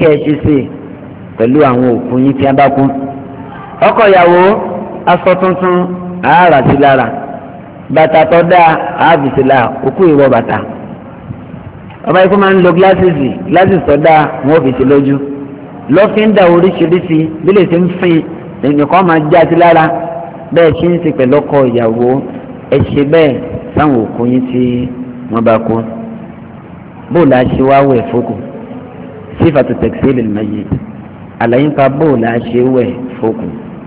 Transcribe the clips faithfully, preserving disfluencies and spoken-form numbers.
kẹ́ẹ̀ṣì sí pẹ̀lú àwọn òkú yín tí a bá kú. ọkọ ìyàwó aṣọ tuntun àárà sí lára, bàtà tó dáa àábìsí lára, òkú ìwọ bàtà. ọba ikú máa ń lo gíláṣìsì gíláṣìsì tó dáa wọn ò fi sí lójú. lọ́fíńdà oríṣiríṣi bí lè ṣe ń fin ẹnìkan máa já sí lára, bẹ́ẹ̀ ṣe ń ṣe pẹ̀lú ọkọ ìyàwó ẹ ṣe bẹ́ẹ̀ sáwọn òkú yín tí wọ́n bá kú. bóòlù àṣẹ wá wẹ̀ fókù sífàtú tẹ̀sílì mayyit, àlàyé nípa bóòlù àṣẹ wẹ̀ fókù.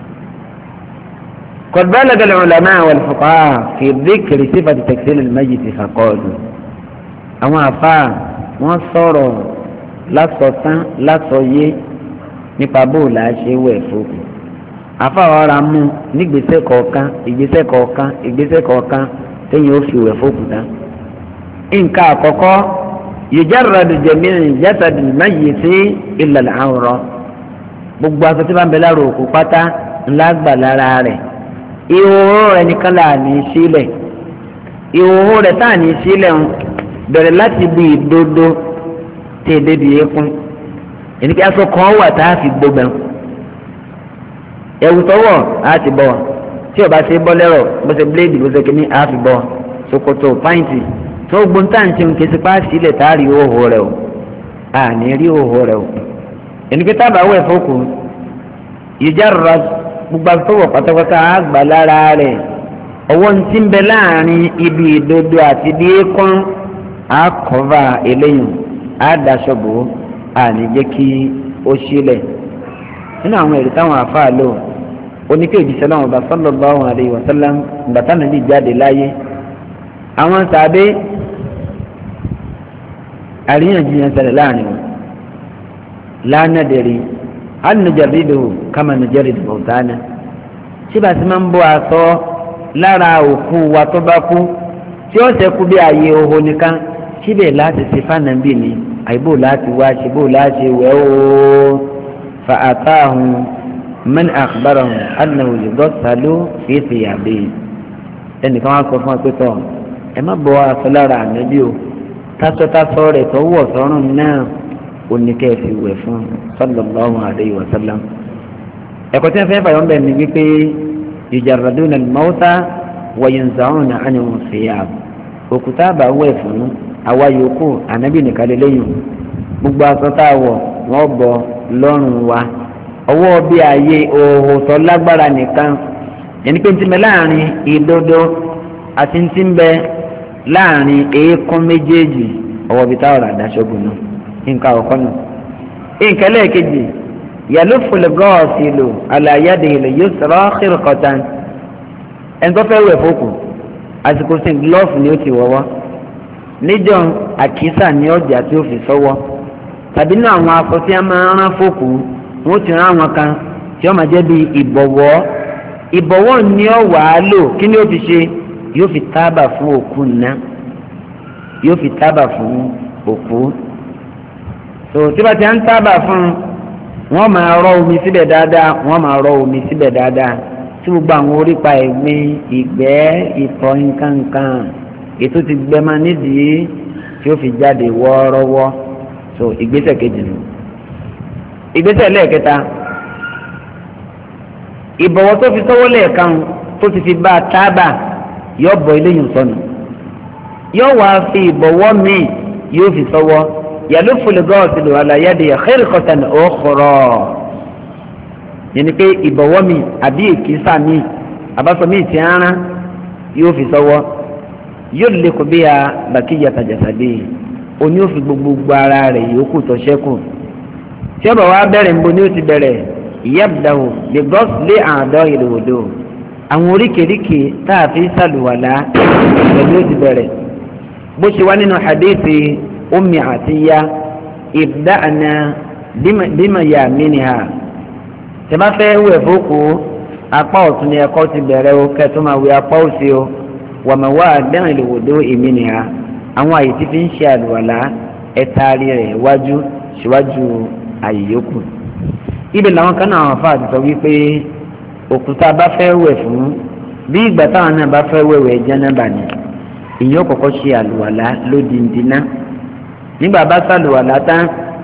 qad balagha al-ulama wal-fuqaha fi dhikri sífàtú tẹ̀sílì mayyit faqalu. àwọn àfáà wọ́n sọ̀rọ̀ lásọtán lásọyé nípa bóòlù àṣẹ wẹ̀ fókù. àfáà ọ̀rá mú nígbésẹ̀ kọ̀ọ̀kan ìgbésẹ̀ kọ̀ọ̀kan ìgbésẹ̀ kọ̀ọ̀kan téèyàn ó fi wẹ̀ fókù dá. nǹkan àkọ́kọ́ yujarradu jami'u jasadi al-mayyiti illa al-awra, gbogbo aṣọ tí bá ń bẹ lára òkú pátá ńlá gbà lára rẹ̀. ìhòòhò rẹ̀ nìkan là ní sílẹ̀, ìhòòhò rẹ̀ tá à ní sílẹ̀ ń bẹ̀rẹ̀ láti bí ìdodo tí èdè bí eékún. ẹni kí aṣọ kan wà tá a fi gbogbo ẹ̀wù tọwọ́ á ti bọ̀, tí o bá ṣe bọ́ lẹ́rọ̀ bó ṣe bíléèdì bó ṣe kíní á fi bọ̀, ṣòkòtò pàǹtì tó gbóntàǹtì ń ké sípá sílẹ̀ tá a rí òhò rẹ̀ o, a ní rí òhò rẹ̀ o. ẹni pé tábà wẹ̀ fókù yujarrad gbogbo àtọwọ̀ pátápátá á gbà lára rẹ̀. ọwọ́ ń ti ń bẹ láàrin ibi ìdodo àti bí eékún á kọ́va eléyìn á daṣọ bò ó, a ní jẹ́ kí ó sílẹ̀. nínú àwọn èrè táwọn àfáà lò oníkéjì sẹlẹ̀ wọn bá sallallahu alaihi wasallam gbàtà nàbí jáde láyé. àwọn sàbẹ àríyànjiyàn ṣẹlẹ̀ láàrin wọn lánàdẹrì alùjẹrìdò kama nùjẹrìdò bọ̀tánà tí bá ti máa ń bọ́ aṣọ lára òkú wa tó bá kú tí ó ṣẹ́kù bí ààyè òhò nìkan síbẹ̀ láti ṣe fànàbí ni àìbò láti wá ṣe bò láti wẹ̀ ó fa àtàhùn man akhbarahum annahu yughassalu fi thiyabihi. ẹnìkan wá sọ fún wa pé tọ́ ẹ má bọ́ aṣọ lára ànábì o, tásọtásọ rẹ̀ tó wọ̀ sọ́rùn náà oníkẹ́ fi wẹ̀ fún sallallahu alayhi wa sallam. ẹ̀kọ́ tí wọ́n fẹ́ fàyọ̀ ń bẹ̀ ni wípé yujarraduna al-mawta wa yanza'una anhum thiyab. òkúta bá wẹ̀ fún àwa yòókù ànábì nìkan lélẹ́yìn, gbogbo aṣọ tá a wọ̀ wọ́n bọ́ lọ́rùn wa. ọwọ́ bí ayé òhò tó lágbára nìkan, yẹn ni pé ti mẹ láàrin ìdodo àti ti ń bẹ láàrin eékún méjèèjì, ọwọ́ bí táwọn àdáṣọ́gun náà nǹkan ọ̀kọ́ náà. nǹkan lẹ́ẹ̀kejì yaluffu al-ghasilu ala yadihi al-yusra khirqatan. ẹni tó fẹ́ wẹ̀ fókù àsìkò sí glove ni ó ti wọ́wọ́, níjọ́ àkísà ní ọjà tí ó fi sọ́wọ́, tàbí náà àwọn afọ tí a máa ń rán fókù wọ́n ti rán àwọn kan tí wọ́n máa jẹ́ bí ìbọ̀wọ́. ìbọ̀wọ́ ni ó wà á lò kí ni ó fi ṣe, yóò fi tábà fún òkú náà, yóò fi tábà fún òkú. tó tí bá ti ń tábà fún wọ́n máa rọ omi síbẹ̀ dáadáa, wọ́n máa rọ omi síbẹ̀ dáadáa tí gbogbo àwọn orípa ẹ̀gbin ìgbẹ́ ìtọ̀ nǹkankan ètò ti gbẹ máa nídìí tí ó fi jáde wọ́ọ́rọ́wọ́. tó ìgbésẹ̀ kejì nù. ìgbésẹ̀ lẹ́ẹ̀kẹta ìbọ̀wọ́ tó fi sọ́wọ́ lẹ́ẹ̀kan tó ti fi bá a tábà yóò bọ̀ eléyìí sọnù, yóò wá fi ìbọ̀wọ́ míì yóò fi sọ́wọ́ yaluffu al-ghasilu ala yadihi khirqatan ukhra. yẹn ni pé ìbọ̀wọ́ mi àbí èkìsà mi àbáṣọ mi ti ń rán yóò fi sọ́wọ́ yulliqu biha baqiyata jasadihi, oní ó fi gbogbo ara rẹ̀ yòókù tó ṣẹ́kù. tí ó bá wá bẹ̀rẹ̀ níbo ni ó ti bẹ̀rẹ̀ yabda'u bi ghasli a'da'i al-wudu, àwọn oríkèéríkèé tá a fi sàlùwàlá pẹ̀lú ó ti bẹ̀rẹ̀. bó ṣe wá nínú hadithi Ummi Atiyya ibda'na bima yaminiha, tẹ́ bá fẹ́ wẹ̀ fókù apá ọ̀tún ni ẹ̀kọ́ ti bẹ̀rẹ̀ o, kẹ́tọ́ máa wẹ̀ apá òsì o. wa mawadi'i al-wudu'i minha, àwọn àyè tí fi ń ṣe àlùwàlá ẹ̀taari rẹ̀ wájú síwájú àyè yòókù. ibẹ̀ làwọn kan náà wọ́n fà àti sọ wípé òkúta bá fẹ́ wẹ̀ fún bí ìgbà táwọn náà bá fẹ́ wẹ̀wẹ̀ jánábà ni ìyẹn kọ́kọ́ ṣe àlùwàlá lódìndínná. nígbà bá sàlùwàlá tán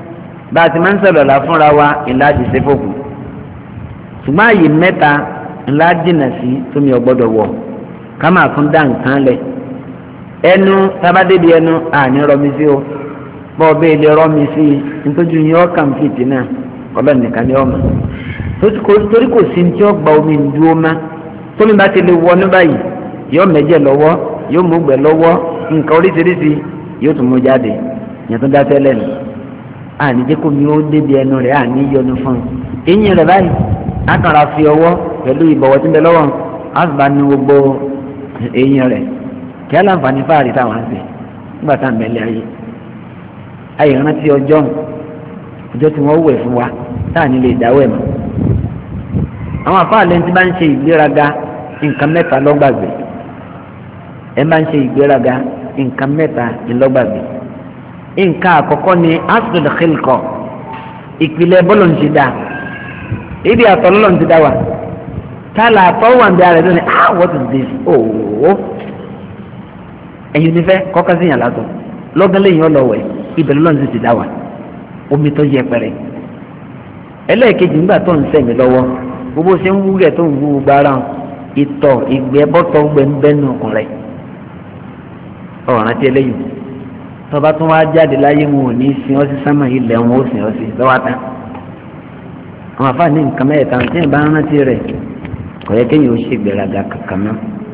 bá a ti máa ń sọ̀rọ̀ là fúnra wa ńlá ti ṣe fòkù ṣùgbọ́n àyè mẹ́ta ńlá jìnnà sí tómi ọ̀gbọ́dọ̀ wọ̀ ká máa tún dá nǹkan lẹ̀ ẹnu tábàdébi ẹnu àní rọmi sí o bọ́ọ̀ bẹ́ẹ̀ lè rọmi sí i nítorí yín ọkàn fìtì náà ọlọ́ọ̀ nìkan ni ọmọ torí kò sí ní tí ó gba omi dúró má tómi bá ti lè wọnú báyìí yóò mẹ́jẹ̀ lọ́wọ́ yóò mú gbẹ lọ́wọ́ nǹkan oríṣiríṣi yóò tún mú jáde yẹn tó dá tẹ́lẹ̀ nù àní jẹ́ kó mi ó débi ẹnu rẹ̀ àní yọnu fún un eyín rẹ̀ báyìí akàrà fi ọwọ́ pẹ̀lú ìbọ̀wọ̀ tí ń bẹ lọ́wọ́ àgbà ní gbogbo eyín rẹ̀ kí á láǹfààní fáàrí táwọn á sè nígbà tá à ń bẹ̀lẹ̀ ayé ayé rántí ọjọ́ ọjọ́ tí wọ́n wẹ̀ fún wa táà ní lè dáwẹ̀ mọ́ àwọn àfáàlẹ́ tí bá ń ṣe ìgbéraga nǹkan mẹ́ta lọ́gbàgbé ẹ máa ń ṣe ìgbéraga nǹkan mẹ́ta lọ́gbàgbé nǹkan àkọ́kọ́ ni asùn xilkọ ìpìlẹ̀ bọ́lọ̀ ń ti dá ibi àtọ̀lọ́lọ́ ń ti dá wa tálà àtọ́wà ń bẹ ara rẹ̀ lónìí ah what is this ooo ẹ̀yin nífẹ̀ kọ́kọ́ sí yàn látọ̀ lọ́gán lẹ́yìn ọlọ́wẹ̀ ibẹ̀ lọ́lọ́ ń ti dá wa omi tó yẹ pẹrẹ ẹlẹ́ẹ̀kejì nígbà tó ń sẹ̀mí lọ́wọ́ gbogbo ṣe ń wúgẹ̀ tó ń wú gbára ìtọ̀ ìgbẹ́ bọ́tọ̀ gbẹ̀ngbẹ́nu ọkùnrin ọ̀ràn tí eléyìí tọba tún wá jáde láyé wọn ò ní sin ọ́ sí sámà ilẹ̀ wọn ó sin ọ́ sí lọ́wọ́ tán àwọn afáàní nǹkan mẹ́ta tí ìbá rántí rẹ̀ kò yẹ kéèyàn ó ṣe ìgbéraga kankan mọ́.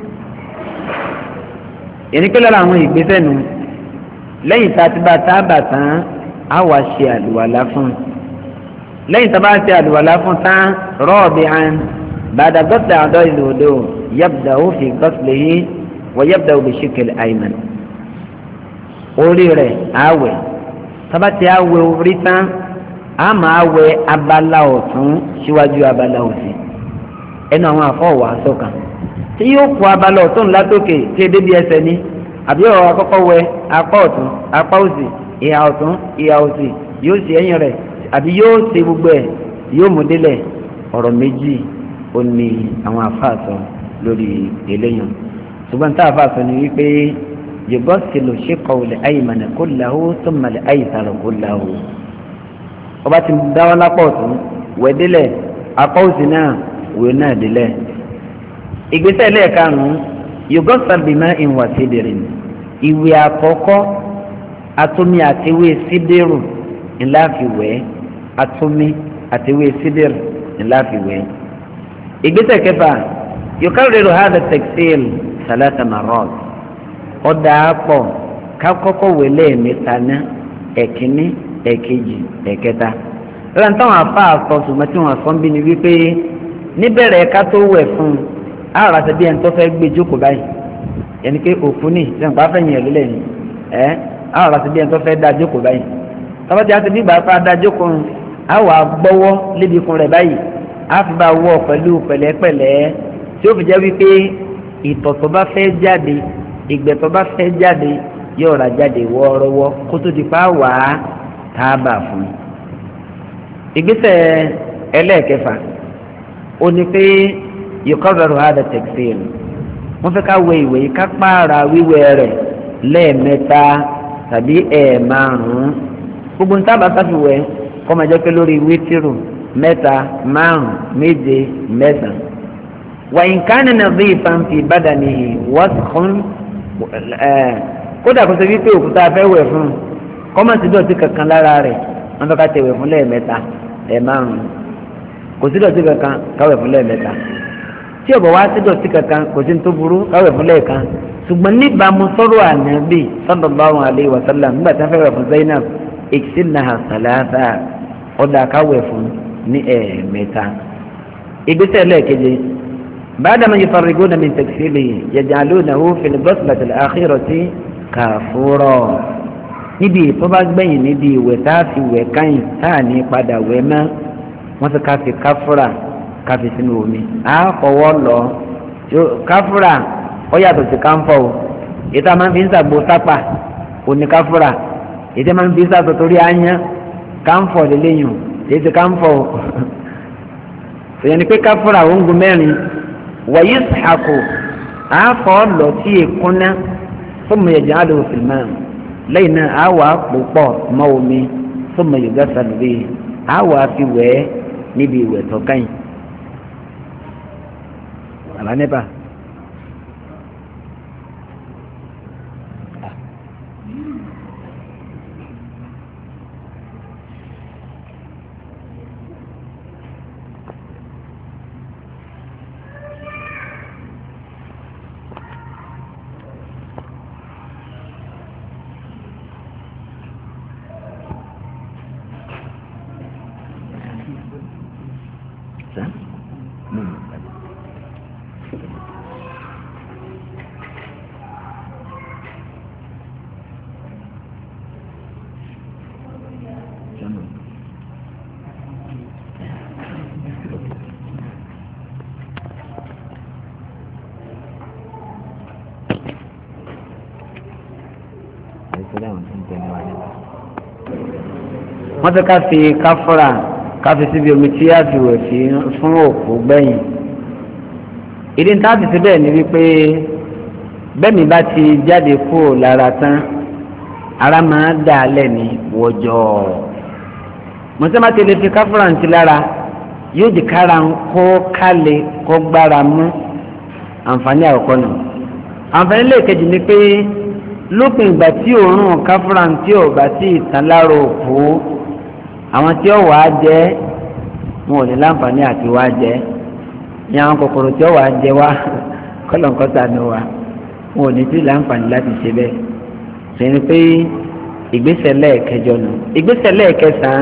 ìrìnkè lára àwọn ìgbésẹ̀ nu lẹ́yìn tá a ti bá a tá a bà tán á wá ṣe àlùwàlá fún un lẹ́yìn tá a bá ṣe àlùwàlá fún un tán rọ́ọ̀bì àn bàdà gọ́sìlẹ̀ àdó ìlú odò yabda ó fi gọ́sìlẹ̀ yìí wọ́n yabda ó fi ṣìkẹ̀lẹ̀ àìmọ̀ orí rẹ̀ àwẹ̀ tábàtì àwẹ̀ orí tán a máa wẹ̀ abala ọ̀tún síwájú abala òsì ẹnu àwọn àfọwọ́ àsọkàn tí yóò kó abala ọ̀tún látòkè tí e débi ẹsẹ̀ ní àbí ọ̀rọ̀ àkọ́kọ́ wẹ̀ apá ọ̀tún apá òsì ìhà ọ̀tún ìhà òsì yóò ṣe ẹ̀yìn rẹ̀ àbí yóò ṣe gbogbo ẹ̀ yóò mú délẹ̀ ọ̀rọ̀ méjì ó ní àwọn àfàsọ lórí eléyàn ṣùgbọ́n tá àfàsọ ni wípé yugasilu shiqqahu al-aymana kullahu thumma al-aysara kullahu ọba ti dáwọ́ lápá ọ̀tún wẹ̀ délẹ̀ apá òsì náà wẹ̀ náà délẹ̀ ìgbésẹ̀ lẹ́ẹ̀karùn-ún yugasal bima'in wa sidrin ìwé àkọ́kọ́ atomi àtiwé sídèrù ńlá fi wẹ̀ atomi àtiwé sídèrù ńlá fi wẹ̀ ìgbésẹ̀ kẹfà yukarriru hadha at-taksil thalatha marrat ọ̀dà àpọ̀ kákọ́kọ́ wẹ̀ lẹ́ẹ̀mẹ́ta ná ẹ̀kíní ẹ̀kejì ẹ̀kẹta lọ́la táwọn afá àsọ̀tún mẹ́tí wọn sọ ń bí ni wípé níbẹ̀rẹ̀ ẹ̀ka tó wẹ̀ fún un àrà àti bí ẹni tó fẹ́ gbé jókòó báyìí ẹni pé òfin ní ìṣẹ̀ǹpá fẹ̀yìn ẹ̀ lélẹ̀ ni ẹ̀ àrà àti bí ẹni tó fẹ́ dá jókòó báyìí tọ́wọ́tí àti bí ìgbà dá jókòó àwọ̀ àgbọ́wọ́ lébi ikùn rẹ̀ báyìí á fi bá wọ̀ pẹ̀lú pẹ̀lẹ́pẹ̀lẹ́ tí ó fi jẹ́ wípé ìtọ̀ tó bá fẹ́ jáde ìgbẹ́ tó bá fẹ́ jáde yóò ra jáde wọ́ọ́rọ́wọ́ kó tó di pa wà á tábà fún un. ìgbésẹ̀ ẹlẹ́ẹ̀kẹfà ó ní pé yukarraru hada taksil wọ́n fẹ́ ká wẹ ìwẹ̀ yìí ká pààrà wíwẹ̀ rẹ̀ lẹ́ẹ̀mẹ́ta tàbí ẹ̀ẹ̀márùn-ún gbogbo níta bá sáfi wẹ̀ kọ́ máa jẹ́ pé lórí wítírù mẹ́ta márùn-ún méje mẹ́sàn-án. wa in kana nadhifan fi badanihi waskhun kódà kó ṣe wípé òkúta fẹ́ wẹ̀ fún un kọ́mọ̀sí dọ̀tí kankan lára rẹ̀ wọ́n fẹ́ ká tẹ̀wẹ̀ fún lẹ́ẹ̀mẹ́ta ẹ̀ẹ̀márùn-ún kò sí dọ̀tí kankan káwẹ̀ fún lẹ́ẹ̀mẹ́ta tí ọ̀bọ̀ wá sí dọ̀tí kankan kò sí tó burú káwẹ̀ fún lẹ́ẹ̀kan ṣùgbọ́n níbàámu sọ́rọ̀ ànábì sallallahu alaihi wa sallam nígbà tí wọ́n fẹ́ wẹ̀ fún Zainab iksilnaha salasa ọ̀dà káwẹ̀ fún ní ẹ̀ẹ̀mẹ́ta. ìgbésẹ̀ lẹ́ẹ̀keje ba'dama yufarriguna min taksilihi yaj'alunahu fil ghuslati al-akhirati kafura níbi tó bá gbẹ̀yìn níbi ìwẹ̀ tá a fi wẹ̀ káyìn tá a ní padà wẹ̀ mọ́ wọ́n ti ká fi káfúrà ká fi sínú omi á fọwọ́ lọ káfúrà ó yàtọ̀ sí káńfọ̀ o ètò àmọ́ fi ń sàgbó sápà òní káfúrà ètò àmọ́ fi ń sàgbó torí àyàn káńfọ̀ lélẹ́yìn ètò káńfọ̀ o sèyàn ni pé káfúrà ó ń gun mẹ́rin wàyí sàkó á fọ́ lọ sí èkúnná fún mi ẹ̀jẹ̀ àdó fìlmáà lẹ́yìn náà á wà púpọ̀ mọ́ omi thumma yughassalu bihi á wà fi wẹ̀ ẹ́ níbi ìwẹ̀ tó kẹ́yìn. àbá nípa. wọ́n fẹ́ ká fi káfọ́rà ká fi síbi omi tí a fi wẹ̀ sí fún òkú gbẹ̀yìn. ìdí ní táàbì síbẹ̀ ni wípé bẹ́ẹ̀ni bá ti jáde kúrò lára tán ara máa dà á lẹ̀ ní wọ́jọ́. mọ̀sẹ́má ti lè fi káfọ́rà ntí lára yóò di kára kó kálẹ̀ kó gbára mú àǹfààní àkọ́kọ́ nù. àǹfààní lẹ́ẹ̀kejì ni pé lópin ìgbà tí òórùn káfọ́rà ntí ò bá sí ìtàn lára òkú àwọn tí ó wàá jẹ wọn ò ní láǹfààní àti wàá jẹ ní àwọn kòkòrò tí ó wàá jẹ wá kọlọ̀ǹkọ́sà ni wà wọn ò ní sí láǹfààní láti ṣe bẹ́ẹ̀ sẹ́ni pé ìgbésẹ̀ lẹ́ẹ̀kẹjọ nù. ìgbésẹ̀ lẹ́ẹ̀kẹsàn-án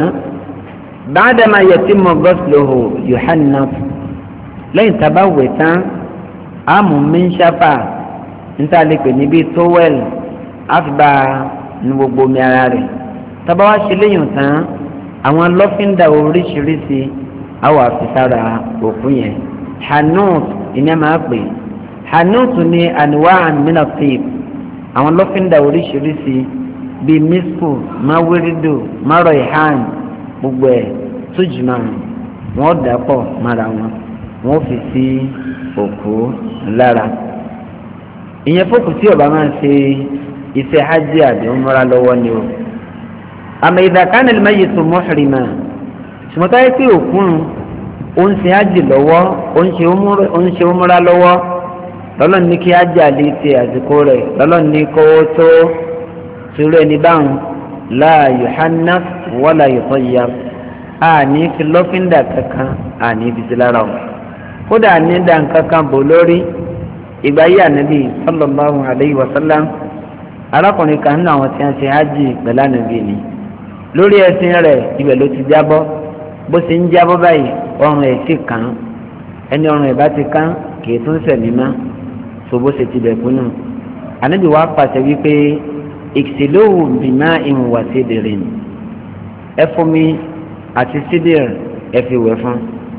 ba'dama yatimmu ghusluhu yuhannaf lẹ́yìn tá a bá wẹ̀ tán àmú míńsáfà níta lè pè níbi tówẹ́lì àfibà ní gbogbo omi ara rẹ̀ tá a bá wá ṣe léyìn tán àwọn lọ́fíńdà oríṣiríṣi àwọn àfisára òkú yẹn hanut ìní a máa pè hanut ní anwa'an min at-tib àwọn lọ́fíńdà oríṣiríṣi bíi misku mawiridu maroihan gbogbo ẹ̀ tójúmọ́ wọn dàpọ̀ mára wọn wọn fi sí òkú lára. ìyẹn fókù tí ó bá máa ṣe iṣẹ́ hajj àbí umrah lọ́wọ́ ni o. àmọ́ idha kana al-mayyitu muhrima ṣùgbọ́n yẹ pé òkun ó ń ṣe hajj lọ́wọ́ ó ń ṣe umrah lọ́wọ́ lọ́lọ́run ní kí hajj àlè ti àsìkò rẹ̀ lọ́lọ́run ní kó tó ṣeré ẹni báwọn la yuhannaf wala yutayyab àní fi lọ́fíńdà kankan àní fi sí lára o kódà ní dàn kankan bò lórí ìgbà yìí ànábì sallallahu alayhi wa sallam arákùnrin kan nínú àwọn tí wọ́n ṣe hajj pẹ̀lú ànábì ni lórí ẹṣin rẹ̀ ibẹ̀ ló ti jábọ́ bó ṣe ń jábọ́ báyìí ọrùn ẹ̀ sì kàn ẹni ọrùn ẹ̀ bá ti kàn kì í tún sẹ̀mí mọ́ so bó ṣe ti bẹ̀ kú nù. ànábì wa pàṣẹ wípé ìṣèlówó bìnnà ìwà sídìrín ẹ fún mi àti sídìr ẹ fi wẹ̀ fún.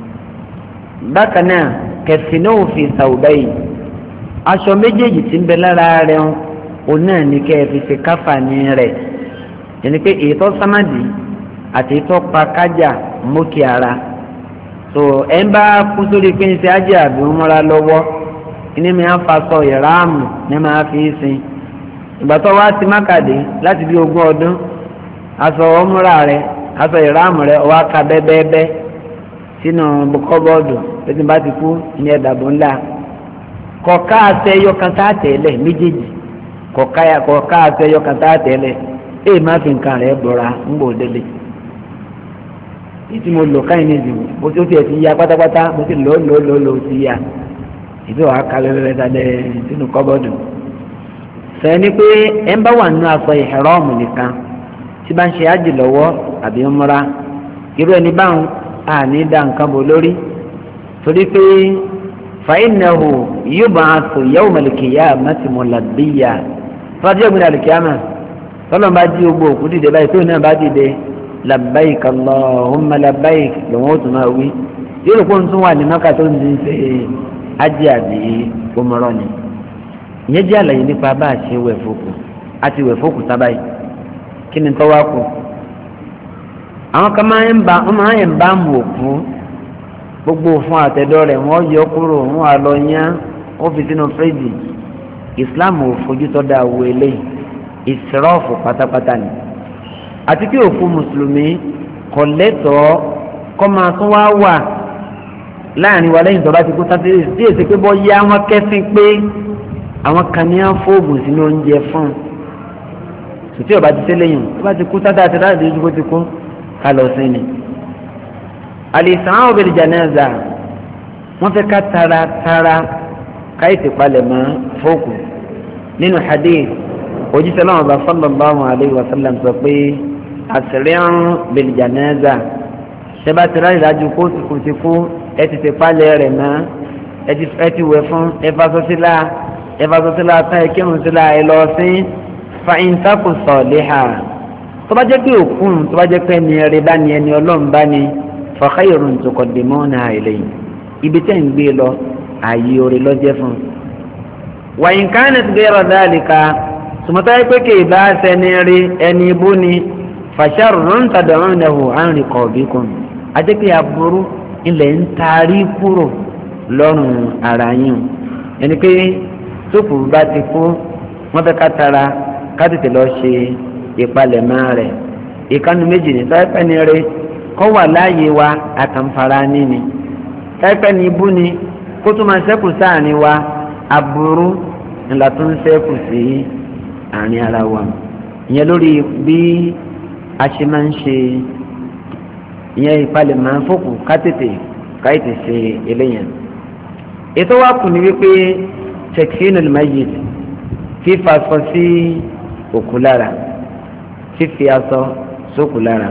bákan náà kẹfìnáwó fi sàwùbáyì aṣọ méjèèjì tí ń bẹ lára rẹ̀ òun náà ní kẹ́ ẹ fi ṣe káfàní rẹ̀ yẹnni pé ètò sámádì àti ètò pàkájà mókè ara so ẹ ń bá kú sórí pé ń ṣe ájẹ àbí ń múra lọ́wọ́ ní mi á fa sọ ìráàmù ní máa fi sin ìgbà tó wá sí mákàdé láti bí ogún ọdún aṣọ ọmúra rẹ̀ aṣọ ìráàmù rẹ̀ ọwọ́ aka bẹ́ẹ̀bẹ́ẹ́ sínú kọ́bọ́ọ̀dù pé tí n bá ti kú ní ẹ̀dàbọ̀ ńlá kọ̀ọ̀ká àṣẹ ẹyọkan tá a tẹ̀lẹ̀ méjèèjì kọ̀ọ̀ká àṣẹ ẹyọkan tá a tẹ̀lẹ̀ èyí má fi nǹkan rẹ̀ bọ̀ra ń bò délé ìtí mo lò káyìn ní ìdìbò mo ti ó tiẹ̀ ti ya pátápátá mo ti lò ó lò ó lò ó lò ó ti ya ìdí wàá kalẹ̀ lẹ́lẹ́ sábẹ́ sínú kọ́bọ́ọ̀dù sẹ́ni pé ẹ̀ ń bá wà nínú aṣọ ìhẹ́rọ́ọ̀mù nìkan tí bá ń ṣe ájì lọ́wọ́ àbí ń múra irú ẹni báwọn àní dá nǹkan bò lórí torí pé fàyínnahu yub'athu yawmal qiyamati mulabbiya fàájì ògbìn àlùkìyàmà tọ́lọ́ bá jí ogbó òkú dìde báyìí tó náà bá dìde labbaik allahumma labbaik lòun ó tún máa wí yóò kó tún wà ní mọ́kà tó ń di ṣe ájì àbí òmùrọ̀ ni ìyẹn jẹ́ àlàyé nípa bá a ṣe wẹ̀ fókù àti wẹ̀ fókù sábàyì kí ni tọ́wá kù àwọn kan máa ń bá wọn máa ń bá mú òkú gbogbo fún àtẹ̀dọ́ rẹ̀ wọ́n yọ kúrò wọn á lọ yán ó fi sínú fíríjì islam ò fojú tó dáa wo eléyìí ìsirọ́ọ̀fù pátápátá ni àti kí òkú mùsùlùmí kò lẹ́tọ̀ọ́ kọ́ máa tún wá wà láàrin wa lẹ́yìn tó bá ti kú sáté sí èsì pé bọ́ yá wọn kẹ́sìn pé àwọn kan ní án fóògùn sínú oúnjẹ fún un sùtí ọba ti tẹ́lẹ̀ yìí tó bá ti kú sáté àti láti dójú bó ti kú ká lọ sí ni. al-isra'u bil janaza wọ́n fẹ́ ká tara tara káyì ti palẹ̀ mọ́ fóòkù nínú hadith òjíṣẹ́ náà bá sallallahu alayhi wa sallam sọ pé asri'u bil janaza ṣẹba ti ráyè dájú kó ti kú ti kú ẹ ti ti palẹ̀ rẹ̀ mọ́ ẹ ti wẹ̀ fún ẹ fa sọ́sílà ẹ fa sọ́sílà tán ẹ kírun sílà ẹ lọ sí fa in taku saliha tó bá jẹ́ pé òkú tó bá jẹ́ pé ẹni rẹ̀ bá ní ẹni ọlọ́run bá ní fa khayrun tuqaddimuna ilayhi ibi tẹ́ ń gbé lọ ààyè orí lọ́jẹ́ fún un. wa in kanat ghayra dhalika sùmọ́tà pé kì í bá sẹ́ni rí ẹni ibú ni fa sharrun tad'unahu an riqabikum àjẹpẹ́ aburú ilẹ̀ ń taari kúrò lọ́rùn ara yín ẹni pé tókù bá ti kú wọ́n fẹ́ ká tara ká tètè lọ ṣe ìpalẹ̀mọ́ rẹ̀ ìkànnì méjì ní táìpẹ́ ni rí kọ́ wà láàyè wa àkànfàrà níní táìpẹ́ ni ibú ni kó tó máa ṣẹ́kù sáàrin wa aburú ńlá tó ń ṣẹ́kù sí àárín ara wa ìyẹn lórí bí a ṣe máa ń ṣe ìyẹn ìpalẹ̀mọ́ fòkù ká tètè ká tètè ṣe eléyẹn. ètò wa kù ní wípé takfinul mayyit fífa aṣọ sí òkú lára fífi aṣọ sókù lára.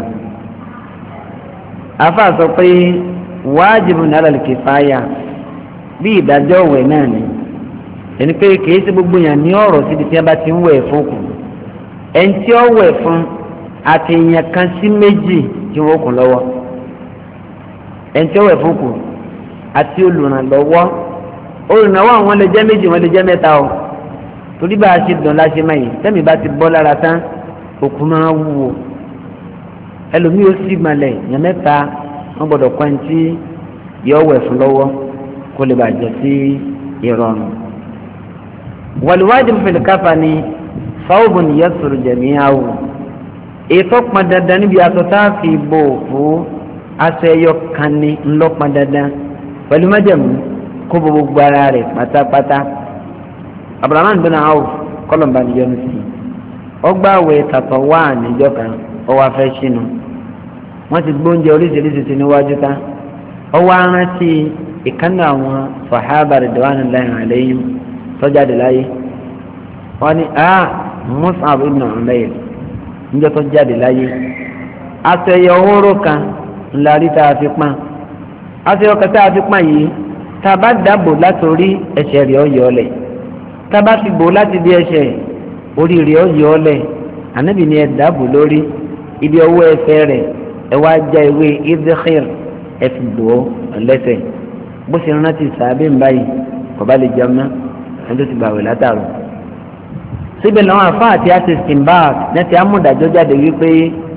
afa sọ pé wajibun ala al-kifaya bí ìdájọ́ ọ̀wẹ̀ náà ni ẹni pé kìí ṣe gbogbo yàn ní ọ̀rọ̀ síbi tí a bá ti ń wẹ̀ fún kù ẹni tí ó wẹ̀ fún àti èèyàn kan sí méjì tí wọ́n kù lọ́wọ́ ẹni tí ó wẹ̀ fún kù àti olùrànlọ́wọ́ olùrànlọ́wọ́ àwọn lè jẹ́ méjì wọ́n lè jẹ́ mẹ́ta o torí bá a ṣe dùn láṣẹ mẹ́yìn tẹ́mi bá ti bọ́ lára tán òkú máa wúwo ẹlòmíì ó sì malẹ̀ yàn mẹ́ta wọ́n gbọ́dọ̀ kọ́ ẹni tí yọ wẹ̀ fún lọ́wọ́ kó lè bàjẹ́ sí ìrọ̀rùn. wal-wājibu fil-kafani thawbun yasturu jamī'ahu ètò pọn dandan níbi aṣọ tá a fi bò òkú aṣọ ẹyọ kan ní ńlọpọn dandan pẹ̀lú májẹ̀mú kó bo gbogbo ara rẹ̀ pátápátá. Abdurrahman bin Awf kọlọmba níjọ ní sí ọgbà àwẹ̀ tàtọ̀ wà níjọ kan ọwọ́ afẹ́ sínú wọ́n ti gbóúnjẹ oríṣiríṣi sí níwájú tá ọwọ́ arántí ìkànnì àwọn sàhábà ridwanullahi alayhim tọ́jáde láyé wọ́n ní a Mus'ab ibn Umayr níjọ́ tó jáde láyé àtẹ̀yẹ òhóró kan ńlárí tá a fi pọ́n àtẹ̀yẹ kan tá a fi pọ́n yìí tá a bá dàbò látòrí ẹsẹ̀ rẹ̀ ọ̀yọ́ ọ̀lẹ̀ tá a bá fi bò láti di ẹsẹ̀ orí rẹ̀ ọ̀yọ́ ọ̀lẹ̀ ànábì ni ẹ dàbò lórí ibi ọwọ́ ẹsẹ̀ rẹ̀ ẹ wá já ewé idkhir ẹ fi bò ó lẹ́sẹ̀ bó ṣe rántí sàábì ń báyìí kò bá lè jẹun náà ẹni tó ti gbàwé látàrọ. síbẹ̀ làwọn afáàtì àti stimbak nẹ́tì amúdàjọ́ jáde wípé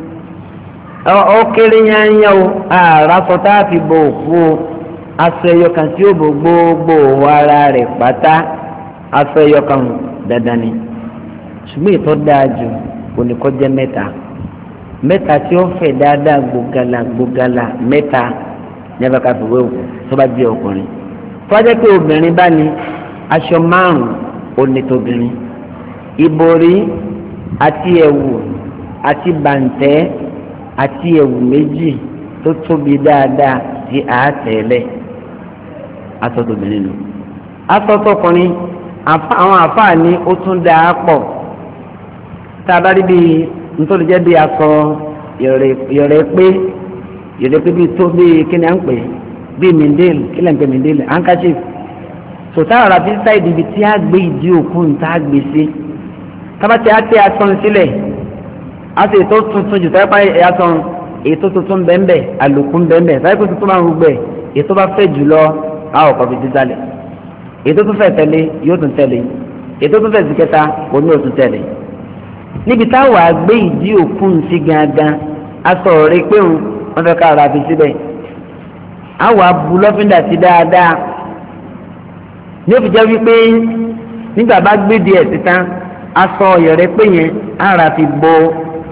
ó kéré yányá o ààrá sọ tá a fi bo òkú o aṣọ ẹyọ kan tí ó bo gbogbo ara rẹ̀ pátá aṣọ ẹyọ kan dandan ni ṣùgbọ́n ìtọ́ dáa jù oníkọ́jẹ́ mẹ́ta mẹ́ta tí ó fẹ̀ dáadáa gbogala gbogala mẹ́ta nígbà ká fi wé òkú tó bá jẹ́ ọkùnrin tó bá jẹ́ pé obìnrin bá ní aṣọ márùn-ún onítòbìnrin ìbòrí àti ẹ̀wù àti bàǹtẹ́ àti ẹ̀wù méjì tó tóbi dáadáa tí a tẹ̀lé aṣọ tóbìnrin nù. aṣọ tọkùnrin àwọn àfáà ní ó tún dáa pọ̀ tá a bá rí bíi nítorí jẹ́ bíi aṣọ yẹ̀rẹ̀ pé yẹ̀rẹ̀ pé bíi tó bíi kí ni à ń pè bíi mindil kí lè ń pè mindil handkerchief sòtá ọ̀rọ̀ àti sáìdì ibi tí a gbé ìdí òkú níta gbé sí tábàtì á tẹ aṣọ sílẹ̀ á sì ètò tuntun jù táyà aṣọ ètò tuntun bẹ́ẹ̀ àlòkù bẹ́ẹ̀ táyà tuntun máa ń rúgbẹ́ ètò bá fẹ́ jùlọ a ò kọ́ fi dídálẹ̀ ètò tó fẹ́ tẹ̀lé yóò tún tẹ̀lé ètò tó fẹ́ sí kẹta kò ní òtún tẹ̀lé níbi táwa gbé ìdí òkú sí gangan aṣọ rẹ pé wọn fẹ́ ká ara fi síbẹ̀ àwa bu lọ́fíńdà sí dáadáa ní ó fi jẹ́ wípé nígbà bá gbé díẹ̀ sí tán aṣọ ọ̀yọ̀rẹ́ pé yẹn ara fi bo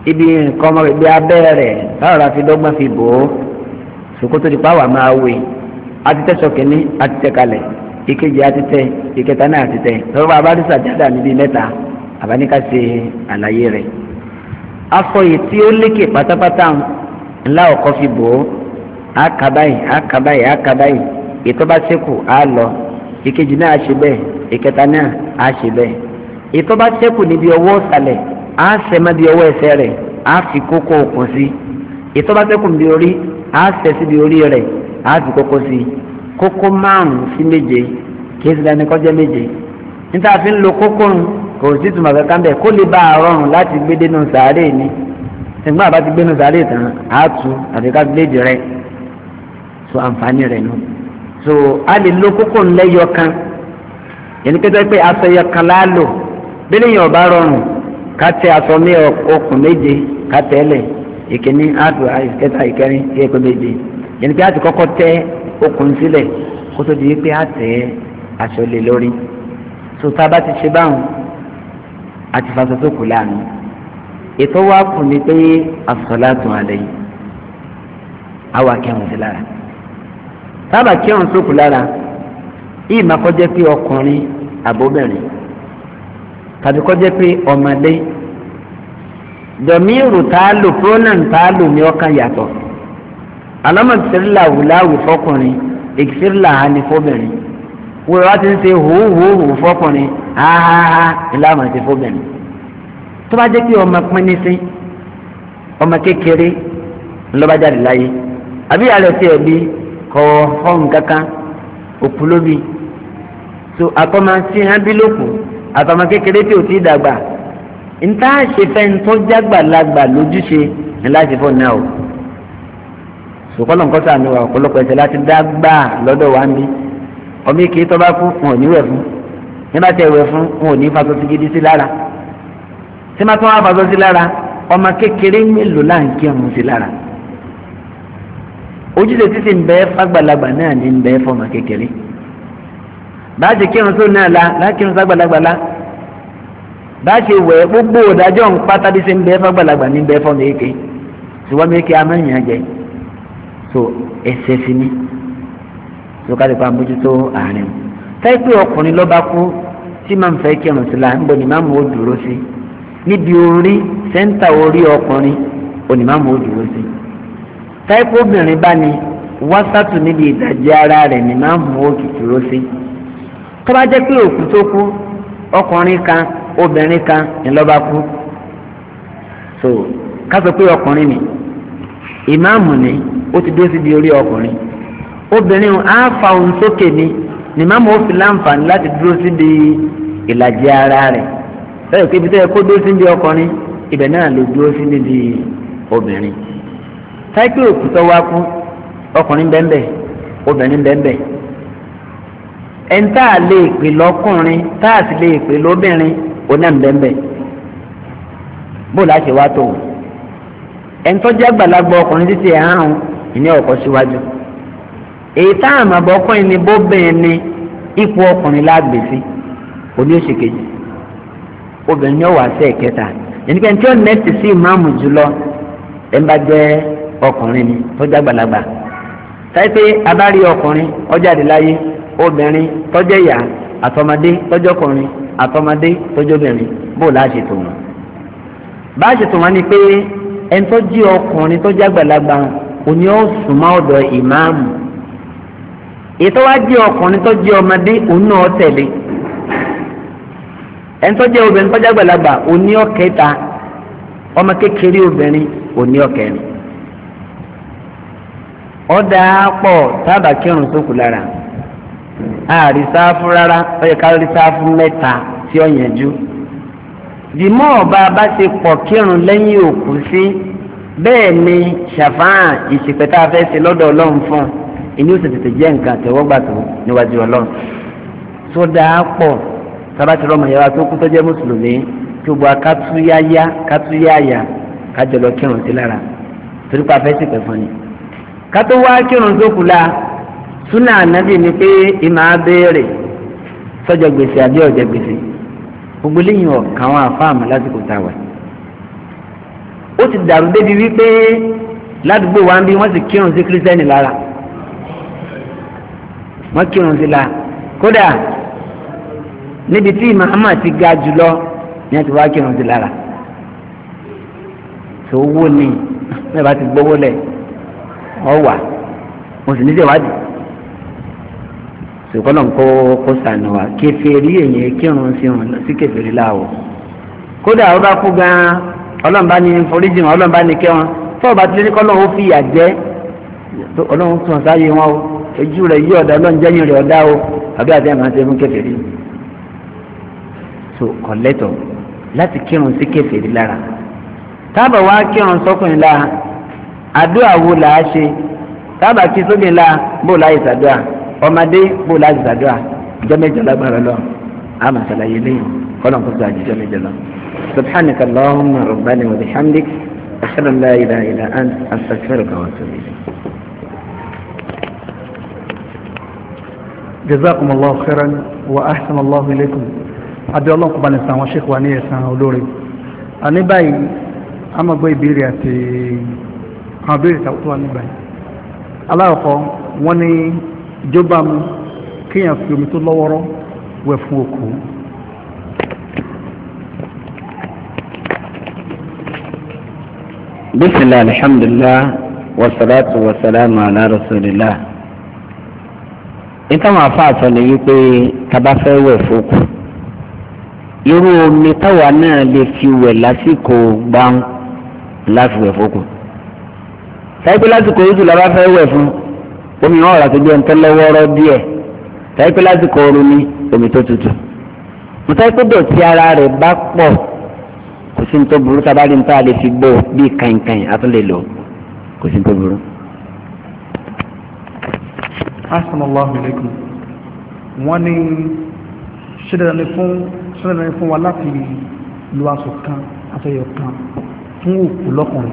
ibi nǹkan ọmọ rẹ̀ bí abẹ́rẹ́ rẹ̀ báwo la fi dọ́gbọ́n fi bò ó sòkòtò di pàwọ́ máa wé àti tẹ́ sọ̀kìnní àti tẹ́ kalẹ̀ ìkejì àti tẹ́ ìkẹta náà àti tẹ́ lọ́wọ́ abárísà jáde níbi mẹ́ta àbáníká ṣe àlàyé rẹ̀ afọ yìí tí ó lékè pátápátá ńlá ọkọ̀ fi bò ó àkàbáyì àkàbáyì àkàbáyì ètò bá ṣẹ́kù á lọ ìkejì náà á ṣe bẹ́ẹ̀ ìkẹta náà á ṣe bẹ́ẹ̀ ètò bá ṣẹ́kù níbi ọwọ́ ìsàlẹ̀ á sẹ́mọ́ bí ọwọ́ ẹsẹ̀ rẹ̀ á fi kókó òkun sí ètò bá ṣẹ́kù níbi orí á sẹ́ síbi orí rẹ̀ á fi kókó sí kókó márùn-ún sí méje kí èsì dání kọjá méje níta fi ń lo kókó ń kò sí tùmọ̀ kankan bẹ́ẹ̀ kó lè bá a rọrùn láti gbé dénú sàárè ni ṣùgbọ́n àbá ti gbénú sàárè tán á tu àti ká gbé jẹrẹ so àǹfààní rẹ̀ nù so a lè lo kókó ńlẹ́yọ kan yẹn ní pẹ́ẹ́tẹ́ pé aṣọ yẹ kan láàlò bẹ́ẹ̀ yẹn ọba rọrùn ká tẹ aṣọ ní okùn méje ká tẹ́lẹ̀ ìkíní àdùn ìkẹta ìkẹrin tí ẹ̀kọ́ méje yẹn ní pé a ti kọ́kọ́ tẹ okùn sílẹ̀ kó tó di pé a tẹ aṣọ lé lórí so tá a bá ti ṣe báwọn a ti faṣọ tó kù láàánú ètò wa kù ní pé as-salatu alayhi àwa kẹrùn sí lára sábà kẹrùn sókù lára yìí máa kọjá pé ọkùnrin àbóbìnrin tàbí kọjá pé ọmọdé dọ̀míìrù tá a lò pronoun tá a lò ní ọkàn yàtọ̀ alámọ̀tìrìlà wùláwù fọkùnrin èkìtìrìlà á ní fọbìnrin wọ́n wá ti ń ṣe hùhùhù fọkùnrin háháhá ìlànà ti fọbìnrin tó bá jẹ́ pé ọmọ pínní sí ọmọ kékeré ńlọ́bá jáde láyé àbí àlọ́ tí ẹ̀ bí kọ́ fọ́ọ̀mù kankan òkú ló bí so àtọ́mọ sí hàn bí lókù àtọ́mọ kékeré tí ò tí ì dàgbà níta ṣe fẹ́ ń tó jágbàlagbà lójúṣe ńlá ṣe fọ́ náà o sòkòlò nǹkan sànù ọ̀pọ̀lọpọ̀ ẹ̀sẹ̀ láti dágbà lọ́dọ̀ wa ń bí ọmọ èké tó bá kú wọn ò ní wẹ̀ fún nígbà tí ẹ wẹ̀ fún wọn ò ní fasọ sí gidi sí lára tí wọ́n tún wá fasọ sí lára ọmọ kékeré mélòó là ń kí ọmọ sí lára ojúṣe títí ń bẹ fàgbàlagbà náà ní ń bẹ fọmọ kékeré báàjì kírun tó náà la lákírun fàgbàlagbà la báàjì wẹ̀ gbogbo òdájọ́ ń pátá bí ṣe ń bẹ fàgbàlagbà ní ń bẹ fọmọ èké ṣùgbọ́n mi kí a máa ń yàn jẹ so ẹsẹ̀ sí ni so ká lè pa mójútó àárín o táìpé ọkùnrin ló bá kú tí máa ń fẹ́ kírun sí la ń bọ̀ ní máa mú o dúró sí níbi orí sẹ́ńtà orí ọkùnrin òní máa mú o dúró sí táìpé obìnrin bá ní wásátù níbi ìdajì ara rẹ̀ ní máa mú o dúró sí tó bá jẹ́ pé òkú tó kú ọkùnrin kan obìnrin kan ní ló bá kú so ká sọ pé ọkùnrin ni ìmáàmù ni ó ti dúró síbi orí ọkùnrin obìnrin á fa ohun sókè ni ní máàmù ó fi láǹfààní láti dúró síbi ìlàjì ara rẹ̀ bẹ́ẹ̀ pé ibi tó yẹ kó dúró síbi ọkùnrin ibẹ̀ náà ló dúró sí níbi obìnrin táìpé òkúta wá kú ọkùnrin bẹ́ẹ̀ obìnrin bẹ́ẹ̀ ẹni tá a lè pè lọ́kùnrin tá a sì lè pè lóbìnrin oná bẹ́ẹ̀ bó láti wá tó ẹni tó jẹ́ àgbàlagbà ọkùnrin títí ẹ̀ hàn ìní ọkọ̀ síwájú èyí tá a máa bọ́ ọkùnrin ni bóbìnrin ni ipò ọkùnrin lágbèsí òní oṣù kejì obìnrin yóò wá sí ẹ̀kẹta ẹnikẹ́ni tí ó nẹ́ẹ̀tì sí ìmáàmù jùlọ ẹ̀ ń bá jẹ́ ọkùnrin ni tó jẹ́ àgbàlagbà táyé abárí ọkùnrin ọjàde láyé obìnrin tọ́jẹ́ ìyá àtọmọdé tọ́jọ́ ọkùnrin àtọmọdé tọ́jọ́ obìnrin bó láṣẹ tó wọn. bá a ṣe tó wọn ni pé ẹni tó jí ọkùnrin tó jẹ́ àgbàlagbà òní ó súnmọ́ ọ̀dọ̀ ìmáàmù ètò wá jí ọkùnrin tó jí ọmọdé òun náà tẹ̀lé ẹni tó jẹ́ obìnrin tó jẹ́ àgbàlagbà òní ọ̀kẹta ọmọ kékeré obìnrin òní ọ̀kẹrin ọ̀dà pọ̀ sábà kírun sókù lára àárí sáfù rárá ó yẹ ká rí sáfù mẹ́ta tí ó yẹnjú dìmọ́ ọba bá ti pọ̀ kírun lẹ́yìn òkú sí bẹ́ẹ̀ ni ṣàfáà ìṣèpẹ́tà fẹ́ ṣe lọ́dọ̀ ọlọ́run fún ìní òsè tètè jẹ́ nǹkan àtẹ̀wọ́gbà tó níwájú ọlọ́run tó dáa pọ̀ sábàtì rọmọ yàrá tó kú tó jẹ́ mùsùlùmí tó bu akátúyáyá kátúyáyà kájọ lọ kírun sí lára torí pa fẹ́ ṣèpẹ́ fún ni. kátó wá kírun tó kù la súnà ànábì ni pé ìmọ̀ abéèrè sọ́jọ́ gbèsè àbí ọ̀jẹ̀ gbèsè gbogbo lẹ́yìn ọ̀kan àwọn àfáàmù lásìkò táwa ó ti dàrú débi wípé ládùúgbò wa ń bí wọ́n sì kírun sí kírísítẹ́nì lára wọ́n kírun sí la kódà níbi tí Muhammad ti ga jùlọ ní ẹ ti wá kírun sí lára tó wó ni ẹ bá ti gbówó lẹ̀ ọ wà mo sì ní sèwádìí sèkọ́nà kó kó sànù wa kèfèrí èyàn kírun sí wọn sí kèfèrí láwọ kódà ó bá kú gan ọlọ́mùbá ní foríjì wọn ọlọ́mùbá ní kẹ́ wọn fọ́ọ̀ bá tilẹ̀ ní kọ́ lọ́wọ́ fi yà jẹ́ ọlọ́run tún ọ̀sáyé wọn o ojú rẹ̀ yí ọ̀dà ọlọ́run jẹ́yìn rẹ̀ ọ̀dá o àbí àti àmì àti ẹ̀fún kèfèrí so kọ̀lẹ́tọ̀ láti kírun sí kèfèrí lára tábà wá kírun sọ́kùnrin lára àdúrà wo là á ṣe tábà kí sóbìn lára bó láyé sàdúrà ọmọdé bó láyé sàdúrà ìjọ mẹ́jọ lágbára lọ àmà sàlàyé lẹ́yìn kọ́lọ̀ kó sọ àjíjọ mẹ́jọ lọ subhanaka allahumma rabbana wa bihamdik ashhadu an la ilaha illa anta astaghfiruka wa atubu ilayk. jazakumullahu khairan wa ahsanallahu ilaykum adé ọlọ́run kò bá ní san àwọn ṣèkò wa ní ẹ̀sán olóore àní báyìí a máa gbọ́ ìbéèrè àti àwọn ìbéèrè tó wà nígbà yìí aláàkọ́ wọ́n ní ìjọba mu kéèyàn fi omi tó lọ́wọ́rọ́ wẹ̀ fún òkú. bisimilah alhamdulilah wasalaatu wasalaamu ala rasulillah nítorí àwọn afáàtọ ni wípé taba fẹ́ wẹ̀ fókù irú omi táwa náà lè fi wẹ̀ lásìkò gbáhùn láti wẹ̀ fókù táyipé lásìkò yìí tó la bá fẹ́ wẹ̀ fún omi wọn ọ̀rọ̀ àti bí ẹni tó lọ́wọ́rọ́ díẹ̀ táyipé lásìkò ooru ní omi tó tutù mo táyipé dọ̀tí ara rẹ̀ bá pọ̀ kò sí ní tó burú tá a bá rí ní tá a lè fi gbó bíi kàìnkàìn a tún lè lò kò sí ní tó burú. Assalamu alaikum wọ́n ní ṣẹ́dẹ̀ẹ́ni fún ṣẹ́dẹ̀ẹ́ni fún wa láti lo aṣọ kan aṣọyọ kan fún òkú lọ́kùnrin.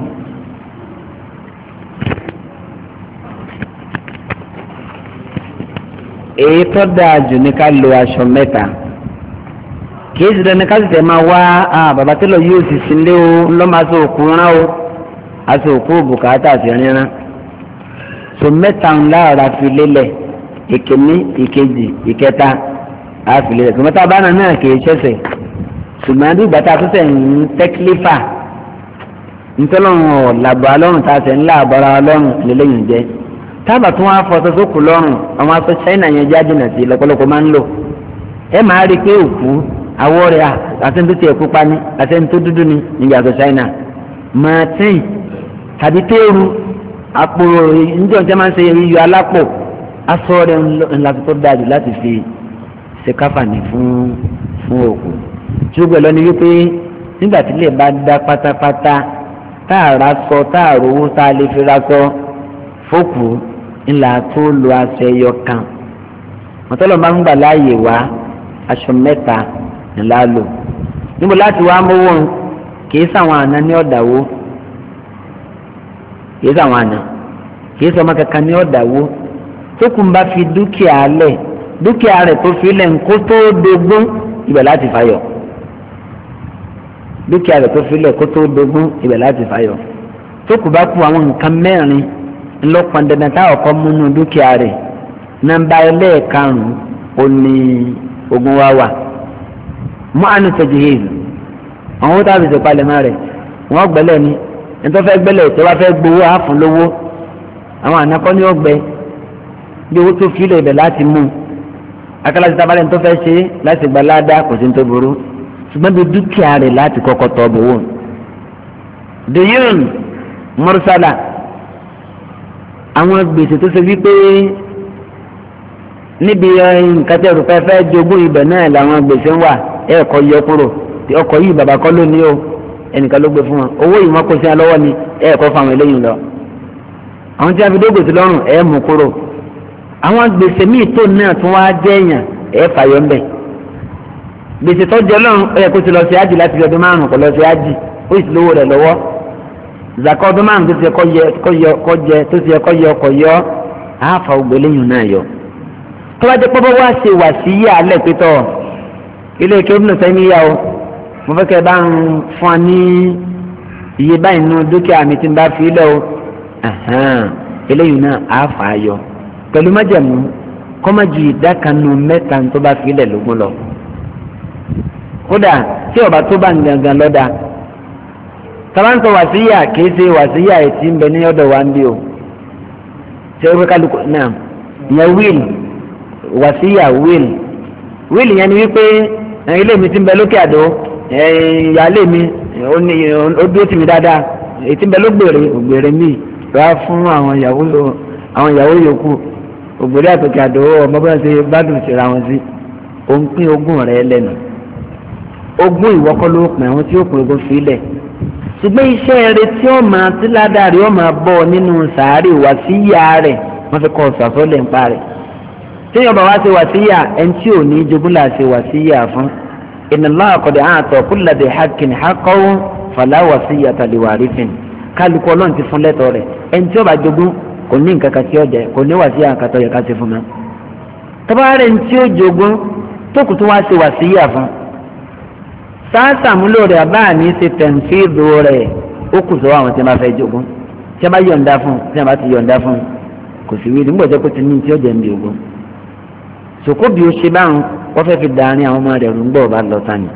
èyí tó dáa jù ní ká lo aṣọ mẹ́ta kìí ṣe dandan ká sì tẹ̀ máa wá bàbá tẹ́lọ̀ yóò sì sílé o ńlọ́mọ aṣọ òkú rán o aṣọ òkú bùkátà sí ríran so mẹ́ta ńlá ọ̀rá fi lélẹ̀ ìkíní ìkejì ìkẹta àfi lélẹ̀ tó mẹ́ta bá náà kì í ṣẹ̀ṣẹ̀ ṣùgbọ́n bí ìgbà tá a tún tẹ̀ ń tẹ́kílífà ntọ́lọ́run ọ̀ làbọ̀ alọ́run tá a tẹ̀ ń là àbọ̀ra ọlọ́run lélẹ́yìn jẹ́ tábà tún wá fọṣọ sókù lọ́rùn àwọn aṣọ China yẹn jáde náà sí lọ́pọ̀lọpọ̀ máa ń lò ẹ máa rí i pé òkú awọ rẹ̀ àtẹ̀ntó tiẹ̀ pupa ní àtẹ̀ntó dúdú ní níbi aṣọ China máa tẹ̀yìn tàbí téèrú àpò níjọ́ tí a máa ń ṣe iyọ̀ alápò aṣọ rẹ̀ ńlá tó dájú láti fi ṣe káfàní fún fún òkú tí ó gbẹ lọ ní wípé nígbà tí ilé bá dá pátápátá tá a ra sọ tá a rówó tá a lè fi ra sọ fókù ńlá tó lo aṣọ ẹyọ kan mọ̀tọ́lọ́ máa ń gbà láàyè wá aṣọ mẹ́ta ńlá lò níbo láti wá mówó kì í sàwọn àná ní ọ̀dàwó kìí sọ àwọn àná kìí sọ ọmọ kankan ní ọ̀dàwó tó kùn bá fi dúkìá lẹ̀ dúkìá rẹ̀ tó fi lẹ̀ ńkó tó dogún ibẹ̀ láti fàyọ̀ dúkìá rẹ̀ tó fi lẹ̀ kó tó dogún ibẹ̀ láti fàyọ̀ tó kùn bá kú àwọn nǹkan mẹ́rin ńlọ́pọ̀ dandan táwọn kọ́ múnú dúkìá rẹ̀ nọ́mbà ẹlẹ́ẹ̀karùn-ún ó ní ogún wá wà mọ́ àánú tẹ̀jìhìz àwọn tó àbẹ̀sẹ̀ palẹ̀mọ́ rẹ̀ wọ́n gbẹ́lẹ̀ ni nítorí fẹ́ gbẹ́lẹ̀ tó bá fẹ́ gbowó àáfún lówó àwọn ànákọ́ ní ọgbẹ́ bí owó tó fi lè bẹ̀ láti mú akálàsí tabalẹ̀ tó fẹ́ ṣe láti gba ládàá kò sí ní tó burú ṣùgbọ́n bí dúkìá rẹ̀ láti kọ́kọ́ tọ́ bowó. dèyún mọ́rúsálà àwọn gbèsè tó ṣe wípé níbi nǹkan tẹ̀rù fẹ́ fẹ́ jogún ibẹ̀ náà làwọn gbèsè ń wà ẹ̀ẹ́kọ́ yọ kúrò ọkọ̀ yìí bàbá kọ́ lónìí o ẹnìkan ló gbé fún wọn owó yìí wọn kó sí alọ́wọ́ ni ẹ kọ́ fún àwọn eléyìí lọ àwọn tí a fi dógò sí lọ́rùn ẹ mú kúrò àwọn gbèsè míì tó náà tún wá jẹ́ èèyàn ẹ fàyọ̀ ńbẹ̀ gbèsè tó jẹ lọ́rùn ẹ kó ti lọ sí ájì láti fi ọdún márùn kó lọ sí ájì ó sì lówó rẹ̀ lọ́wọ́ zaka ọdún márùn tó ti yẹ kó jẹ tó ti yẹ kó yọ ọkọ̀ yọ àáfà ògbéléyìn náà yọ tó bá jẹ́ pọ́pọ́ wá ṣe wà sí yí alẹ́ pétọ́ ilé ìké obìnrin sẹ́mi yá o mo fẹ́ kẹ́ ẹ bá ń fún wa ní iye báyìí nínú dúkìá mi ti ń bá fi lọ o eléyìí náà á fà á yọ pẹ̀lú májẹ̀mú kọ́mọ́jì ìdákanu mẹ́ta tó bá fi lẹ̀ lógún lọ kódà tí ọba tó bá ń gangan lọ́dà tàbáǹsọ wàsíyà kìí ṣe wàsíyà ètí ń bẹ ní ọ̀dọ̀ wa ń bí o ṣe wípé kálukú náà ìyẹn wíìlì wàsíyà wíìlì wíìlì yẹn ni wípé ilé mi ti ń bẹ lókè àdó ìyáálé mi ó dúró tì mí dáadáa ètí ń bẹ lógbèrè ògbèrè mi rà fún àwọn ìyàwó àwọn ìyàwó yòókù ògbèrè àtòkè àdó ọmọ bá ṣe gbádùn síra wọn sí òun pín ogún rẹ̀ lẹ́nu ogún ìwọ́kọ́ ló pin àwọn tí ó pin ogún sílẹ̀ ṣùgbọ́n iṣẹ́ rẹ̀ tí ó máa tí ládàrí ó máa bọ̀ nínú sàárè wàsíyà rẹ̀ wọ́n fi kọ́ ọ̀sàsọ́lẹ̀ ń parẹ́ tí yọba wá ṣe wàsíyà ẹni tí ò ní jogún là ṣe wàsíyà fún inna Allaha qad a'ta kulla dhi haqqin haqqahu fala wasiyyata liwarithin kálukú ọlọ́run ti fún lẹ́tọ̀ọ́ rẹ̀ ẹni tí ó bá jogún kò ní nǹkan kan tí ó jẹ kò ní wàsíyà nǹkan tó yẹ ká ṣe fún mi. tọ́ba rẹ̀ ní tí ó jogún tó kù tó wá ṣe wàsíyà fún sáàsàmúlò rẹ̀ àbá ní ṣe tẹ̀ǹfìdò rẹ̀ ó kù sọ́wọ́ àwọn tí wọ́n bá fẹ́ jogún tí wọ́n bá yọ̀ǹda fún tí wọ́n bá ti yọ̀ǹda fún kò sí wí nígbà tó kó ti ní tí ó jẹ́ ń bí ogún. sòkó bí ó ṣe báwọn wọ́n fẹ́ fi dàárín àwọn ọmọ rẹ̀ rúgbọ́ ọba lọ tani.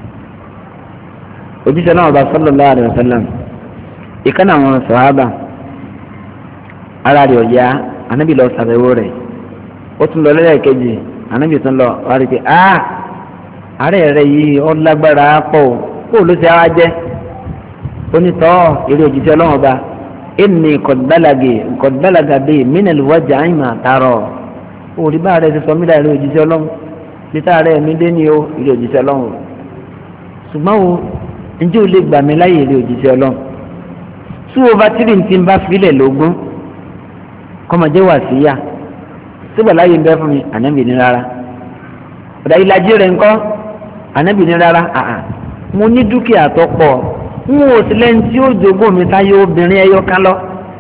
òjíṣẹ́ náà ọba sallallahu alaihi wasallam ìkànnì àwọn sàhábà ara rẹ̀ ọ̀yá anábì lọ sàbẹ̀wò rẹ̀ ó tún lọ lẹ́lẹ́kejì anábì tún lọ wá rí pé áà àárẹ̀ rẹ̀ yìí ó lágbára pọ̀ kó ló ṣe á jẹ́ onítọ́ eré òjíṣẹ́ ọlọ́run ọba ẹnì kọ̀dálàgà bíi mínàlì wájà àìmọ̀ àtàrọ̀ òrí bá rẹ̀ ti sọ mílà eré òjíṣẹ́ ọlọ́run títà rẹ̀ mi dé ní o eré òjíṣẹ́ ọlọ́run ṣùgbọ́n o ǹjẹ́ o lè gbà mí láyè eré òjíṣẹ́ ọlọ́run tí o bá tírì tí ń bá filẹ̀ lógún kọ́mọdé wà síyà sígbà láyè ń bẹ́ fún mi ànábì ní rárá ọ̀dà ìlàjì rẹ̀ ńkọ́ ànábì ní rárá àà mo ní dúkìá tó pọ̀ n ò sí lẹ́yìn tí ó jogún mi táyé obìnrin ẹyọ kan lọ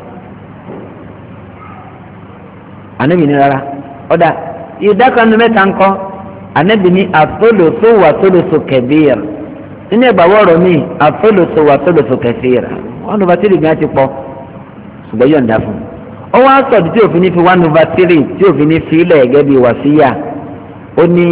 ànábì ní rárá ọ̀dà ìdákanu mẹ́ta ńkọ́ ànábì ní àtólòsó wà tólòsó kẹbíir nínú ìgbàwọ́ ọ̀rọ̀ mi àtólòsó wà tólòsó kẹfíir one over three gan ti pọ̀ ṣùgbọ́n yọ̀ǹda fún un ó wá sọ̀dí tí òfin ní fi one over three tí òfin ní fi ilẹ̀ gẹ́gẹ́ bí wàsíyà ó ní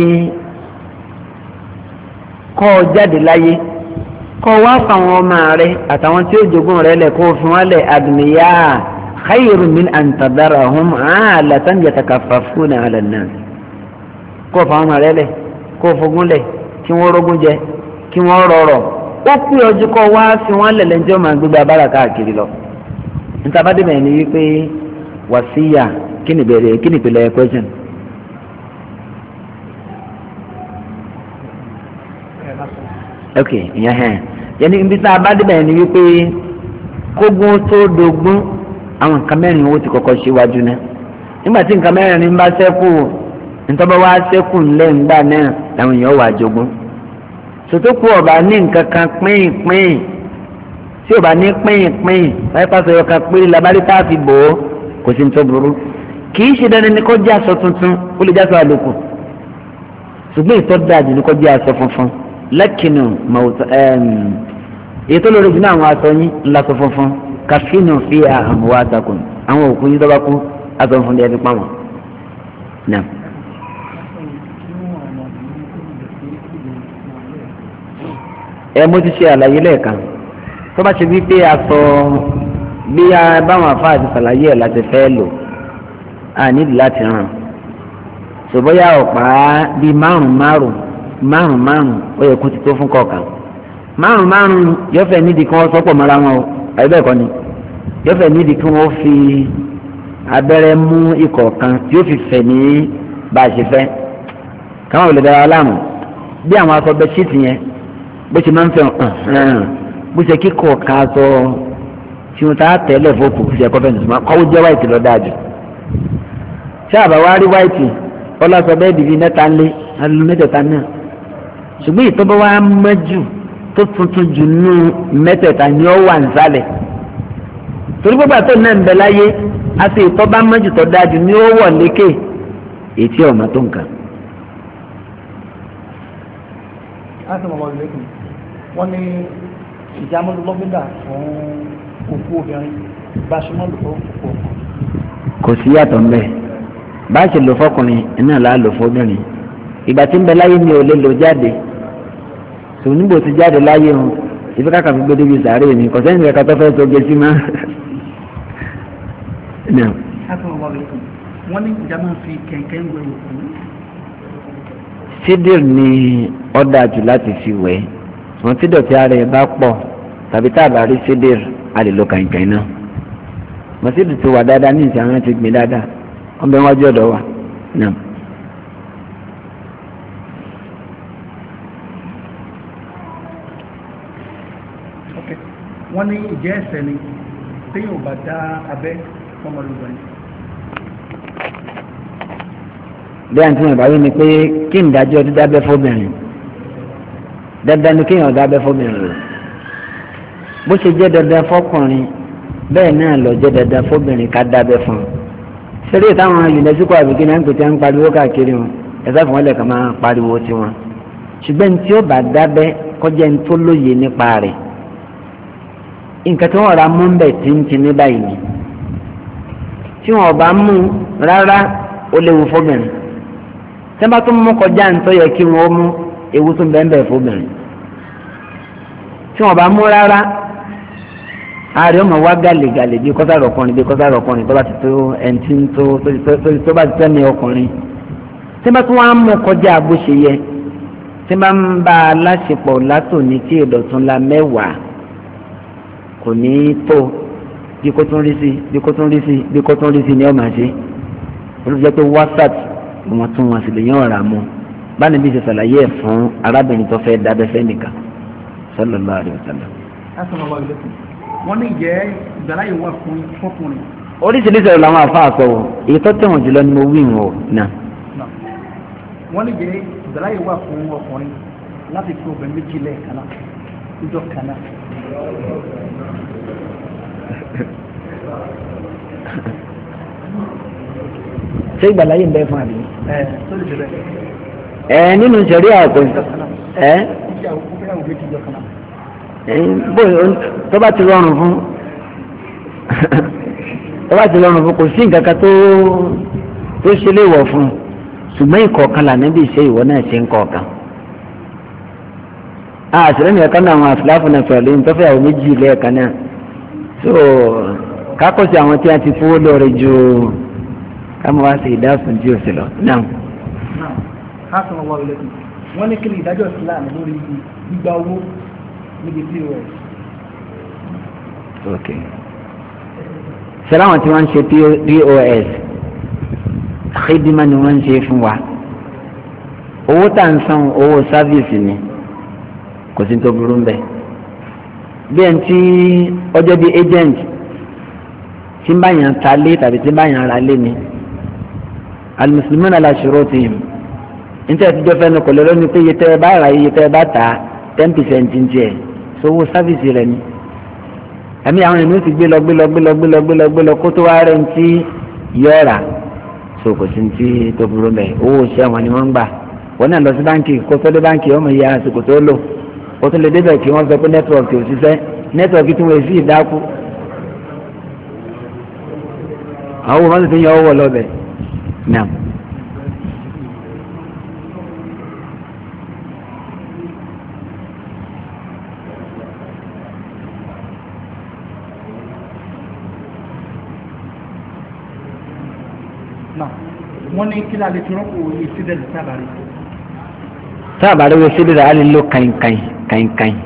kọ́ ọ jáde láyé kọ́ wá fáwọn ọmọ rẹ àtàwọn tí ó jogún rẹ lẹ̀ kó fún wọn lẹ̀ àdùnìyá khayrun min an tadarahum alatan yatakaffafuna ala an-nas kó fáwọn ọmọ rẹ lẹ̀ kó fogún lẹ̀ kí wọ́n rógún jẹ kí wọ́n rọrọ̀ ó pé ọjọ́ kọ́ wá fi wọ́n lẹ̀ lẹ́jọ́ máa gbégbá abára káàkiri lọ. níta bá dé bẹ̀rẹ̀ ni wípé wàsíyà kí ni bẹ̀rẹ̀ kí ni ìpìlẹ̀ question. ok ìyẹn hẹ́n yẹni ibi tá a bá débẹ̀ ni wípé kógún tó dógún àwọn nǹkan mẹ́rin owó ti kọ́kọ́ ṣíwájú náà nígbà tí nǹkan mẹ́rin bá ṣẹ́kù nítorí wá ṣẹ́kù ńlẹ̀ ńgbà náà làwọn èèyàn wà jogún sòtókù ọba ní nǹkan kan pín-pín tí ọba ní pín-pín báyìí pàṣẹ ọkàn péré labarí tá a fi bò ó kò sí ní tó burú kì í ṣe dandan ní kó jẹ́ aṣọ tuntun ó lè jẹ́ aṣọ àlòkù ṣùgbọ́n ìtọ́ dájú ní kó jẹ́ aṣọ funfun lẹ́kìnnù mọ̀ọ́tọ́ èyí tó lórí jùlọ àwọn aṣọ yín ńlá aṣọ funfun kàfínù fi àmúwá àtàkùn àwọn òkú yín tó bá kú aṣọ funfun lẹ́ẹ̀fi pa wọn. ẹ mo ti ṣe àlàyé lẹ́ẹ̀kan tó bá ṣe wípé aṣọ bí báwọn afáà ti ṣàlàyé ẹ̀ láti fẹ́ lò á nídìí láti ràn ṣùgbọ́n ọ̀pá bíi márùn-ún márùn-ún márùn márùn ó yẹ kó ti tó fún kọ̀ọ̀kan márùn márùn yọfẹ nídìí kí wọ́n sọpọ̀ mọ́ra wọn o àyẹ̀bẹ̀ kọ́ ni yọfẹ nídìí kí wọ́n fi abẹ́rẹ́ mú ìkọ̀ọ̀kan tí ó fi fẹ̀ ní bá a ṣe fẹ́ káwọn ò lè dára láàmú bí àwọn aṣọ bẹ́ṣíìtì yẹn bó ṣe máa ń fẹ́ hàn bó ṣe kíkọ̀ ká aṣọ tí wọ́n ta tẹ́lẹ̀ fọ́ọ̀kù kó ṣe kọ́fẹ́ nìṣúná kọ́wọ́ jẹ́ wáìtì lọ dáa jù ṣé àbáwá rí wáìtì ọlọ́sọ bẹ́ẹ̀ dìbí mẹ́ta ńlé alùpùpù mẹ́tẹ̀ẹ̀ta náà ṣùgbọ́n ìtọ́bọ̀ wa mẹ́jù tó tuntun jù nù mẹ́tẹ̀ẹ̀ta ni ó wà nísàlẹ̀ torí pé pàtó náà ń bẹ láyé àti ìtọ́ba mẹ́jù tó dájú ni ó wọ̀ lékè ètí ọ̀mà tó nǹkan. Assalamu alaikum. Wọ́n ní ìjà mọ́ lọ́gbẹ́dà fún òkú obìnrin bá ṣe mọ́ lò fún òkú ọkùnrin. kò sí yàtọ̀ ń bẹ̀ bá a ṣe lò fọkùnrin iná là á lò fọbìnrin ìgbà tí ń bẹ láyé mi ò lè lò jáde tòun níbo ti jáde láyé o ìfẹ́ kàkà fi gbé débi sàárè mi kò sẹ́yìn kẹ́kẹ́ tó fẹ́ tó gé sí máa. wọ́n ní ìjà máa fi kẹ̀kẹ́ ń wẹ̀ òkú. sídìr ni ọ̀dà jù láti fi wẹ̀ wọ́n tí dọ̀tí ara ẹ̀ bá pọ̀ tàbí tá a bá rí sídìr a lè lo kàìnkàìn náà mọ̀sídìí ti wà dáadáa ní ìsìn àwọn ti gbìn dáadáa wọ́n bẹ wájú ọ̀dọ̀ wa náà. wọ́n ní ìjẹ́ ẹ̀ṣẹ̀ ni téèyàn ò bá dá abẹ́ fọmọlúwẹ̀. bí àǹtí mi bá wí ni pé kí n dájọ́ dídábẹ́ fóbìnrin dandan ni kéèyàn dábẹ́ fóbìnrin rẹ̀ bó ṣe jẹ́ dandan fọkùnrin bẹ́ẹ̀ náà lọ jẹ́ dandan fóbìnrin ká dábẹ́ fún un. ṣeré táwọn unesco àbíkí náà ń pèsè ń pariwo káàkiri wọn ẹ̀sà fún wọn lẹ́ẹ̀kan máa pariwo tiwọn ṣùgbọ́n tí ó bá dábẹ́ kọjá ní tó lóye nípa rẹ̀ nǹkan tí wọ́n ra mú bẹ̀ tí ń ti ní báyìí ni tí wọ́n bá mú rárá ó léwu fóbìnrin tí wọ́n bá tún mú kọjá ní tó yẹ kí wọ́n mú ewu tún bẹ́ẹ̀ bẹ́ẹ̀ fóbìnrin tí wọ́n bá mú rárá ààrẹ ọmọ wa gàlègàlè bí kọ́sàrọ̀ ọkùnrin bí kọ́sàrọ̀ ọkùnrin tó bá ti tó ẹni tí ń tó tó bá ti tẹ́ni ọkùnrin tí wọ́n bá tún wá mú kọjá bó ṣe yẹ tí wọ́n bá ń bá a láṣepọ̀ látòní tí ìdọ̀tún la mẹ́wàá kò ní tó bí kò tún rí sí bí kò tún rí sí bí kò tún rí sí ni ọ máa ṣe olùjẹ́ pé whatsapp wọn tún wọn sì lè yàn ọ̀rà mọ́ báni bí ṣe ṣàlàyé ẹ̀ fún arábìnrin tó fẹ́ dábẹ́ fẹ́ nìkan sallallahu alaihi wasallam. wọ́n ní ìjẹ́ ìgbàláyè wà fún fọkùnrin. oríṣiríṣi ọ̀rọ̀ làwọn àfa àsọ̀wọ̀ èyí tó tẹ̀wọ̀n jùlọ ni mo wí wọn o náà. wọ́n ní ìjẹ́ ìgbàláyè wà fún ọkùnrin láti fi obìnrin méjì lẹ́ẹ̀kan náà níjọ́ kan náà. ṣé ìgbàláyè ń bẹ fún àbí. ẹ tó lè bẹ̀rẹ̀. ẹ nínú ìṣẹ̀rí àpò ẹ bóyá tó bá ti rọrùn fún tó bá ti rọrùn fún kò sí nǹkan kan tó tó ṣe lè wọ̀ fún ṣùgbọ́n ìkọ̀ọ̀kan là níbi ìṣe ìwọ náà ṣe ń kọ̀ọ̀kan. àṣìlẹ́ nìkan náà àwọn àfìláfù náà sọ̀rọ̀ lẹ́yìn tó fẹ́ àwọn méjì lẹ́ẹ̀kan náà so kákọ́sí àwọn tí a ti fowó lóore ju kámo wá sí ìdáàfún tí o sì lọ náà. hasan ọwọ́ ilé kù wọ́n ní kí ni ìdájọ́ islam lórí gbígba owó níbi pos. ok sẹ́láwọ̀n tí wọ́n ń ṣe pos xidima ni wọ́n ń ṣe fún wa owó tá à ń san owó sáfíìsì ni kò sí tó burú mbẹ bí ẹn tí ọjọ́ bíi agent tí ń bá yàn ta lé tàbí tí ń bá yàn ra lé ni alimusulmuna ala shurutihim níta ìtijọ́ fẹ́nu kò lérò ní pé iye tẹ́ ẹ bá ra iye tẹ́ ẹ bá ta ten percent ń tiẹ̀ sówó sáfíìsì rẹ̀ ni àmì àwọn ènìyàn ti gbé lọ gbé lọ gbé lọ gbé lọ gbé lọ gbé lọ kó tó wá rẹ̀ ń tí yọ̀ọ̀rà so kò sí ti tó burú mbẹ owó iṣẹ́ wọn ni wọ́n ń gbà wọ́n náà lọ sí báńkì kó tó dé báńkì ọmọ ìyá àsìkò tó lò ó tún lè débẹ̀ kí wọ́n sọ pé nẹ́tíwọ̀kì ò ṣiṣẹ́ nẹ́tíwọ̀kì tí wọ́n sì dákú àwọn ọmọ tuntun yẹ ọwọ́ lọ́bẹ̀ náà. wọ́n ní kí lálẹ́ tí rọ́pò ìsídẹ̀ sábàárì. sábàárì wo sídẹ̀ rẹ̀ á lè lo kàìnkàìn kàìnkàìn.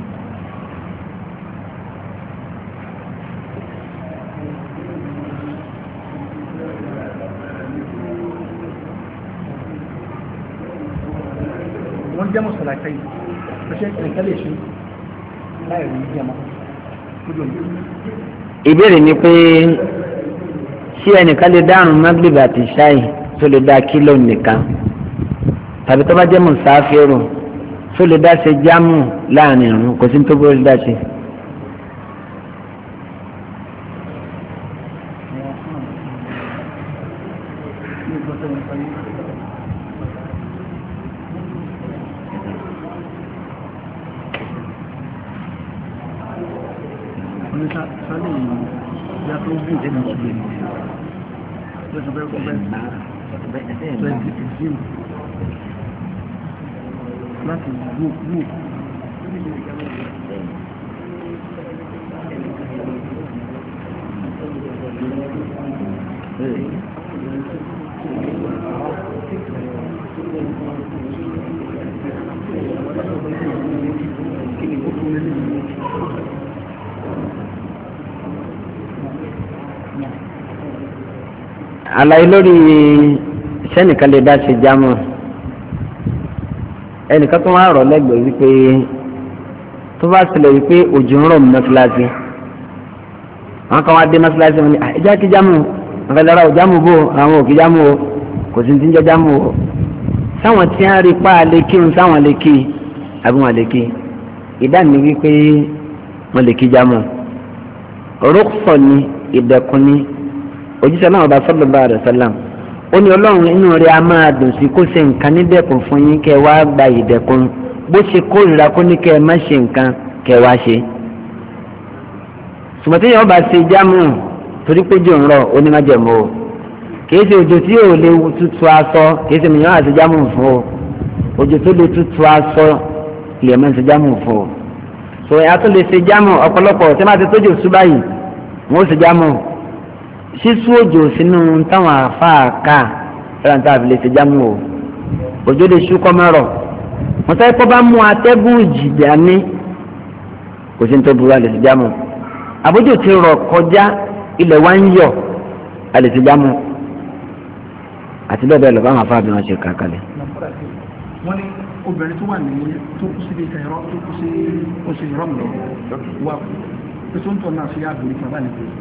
wọ́n jẹ́ mọ̀sálà kẹ́yìn ṣe ẹ̀ka lè ṣe láì rí jẹ́mọ́ lójú ọ̀nà. ìbéèrè ni pé ṣé ẹnìkan lè dárun magrib àti ṣáì tó lè dá kílò nìkan tàbí tó bá jẹ́ mùsáfírù tó lè dá ṣe jámù láàrin ìrun kò sí ní tó bó lè dá ṣe. láti wú wú. àlàyé lórí sẹ́nìkan lè dá ṣe jámọ́ ẹnìkan tó wá rọ̀ lẹ́gbẹ̀ẹ́ wípé tó bá ṣẹlẹ̀ wípé òjò ń rọ̀ mọ́sálásí àwọn kan wá dé mọ́sálásí wọn ni ẹjá kí jámù àfẹlẹ́ra ò jámù bò àwọn òkè jámù o kò sí ti ń jẹ́ jámù o sáwọn tí wọ́n rí pa lè kírun sáwọn lè kí àbí wọn lè kí ìdáni wípé wọn lè kí jámù rúkṣọ̀ ni ìdẹ̀kùn ni òjíṣẹ́ náà ọba sallallahu alaihi wasallam ó ní ọlọ́run inú rẹ̀ a máa dùn sí kó ṣe nǹkan nídẹ̀kùn fún yín kẹ́ wá gba ìdẹ̀kùn bó ṣe kórìíra kó ní kẹ́ ẹ má ṣe nǹkan kẹ́ wá ṣe. sùmọ́tí yẹn ọba ṣe jámù torí pé jò ń rọ̀ onímájẹ̀mọ́ o kìí ṣe òjò tí yóò lè tutù aṣọ kìí ṣe mìíràn àti jámù fún o òjò tó lè tutù aṣọ lè má ṣe jámù fún o. sọ yà tó lè ṣe jámù ọ̀pọ̀lọpọ̀ tí wọ́n ti tójú ṣúbà yìí wọ́n ṣe jámù sísú òjò sínú táwọn àáfàá ká ẹ̀rọ tá a fi lè ṣe jámù o òjò lè ṣú kọ́ mọ́rọ̀ wọ́n sáré kọ́ bá mú atẹ́gùn ìjìdá ní kò sí ní tó burú a lè ṣe jámù àbójú ti rọ̀ kọjá ilẹ̀ wa ń yọ̀ a lè ṣe jámù àti bẹ́ẹ̀ bẹ́ẹ̀ lọ bá wọn afá bí wọ́n ṣe kà kalẹ̀. wọ́n ní obìnrin tó wà ní tó kú sí ilé ẹ̀rọ tó kú sí oṣù ìrọ̀mù lọ wà pé tó ń tọ́ náà sí àbúrò ìfọ̀bá nìkan.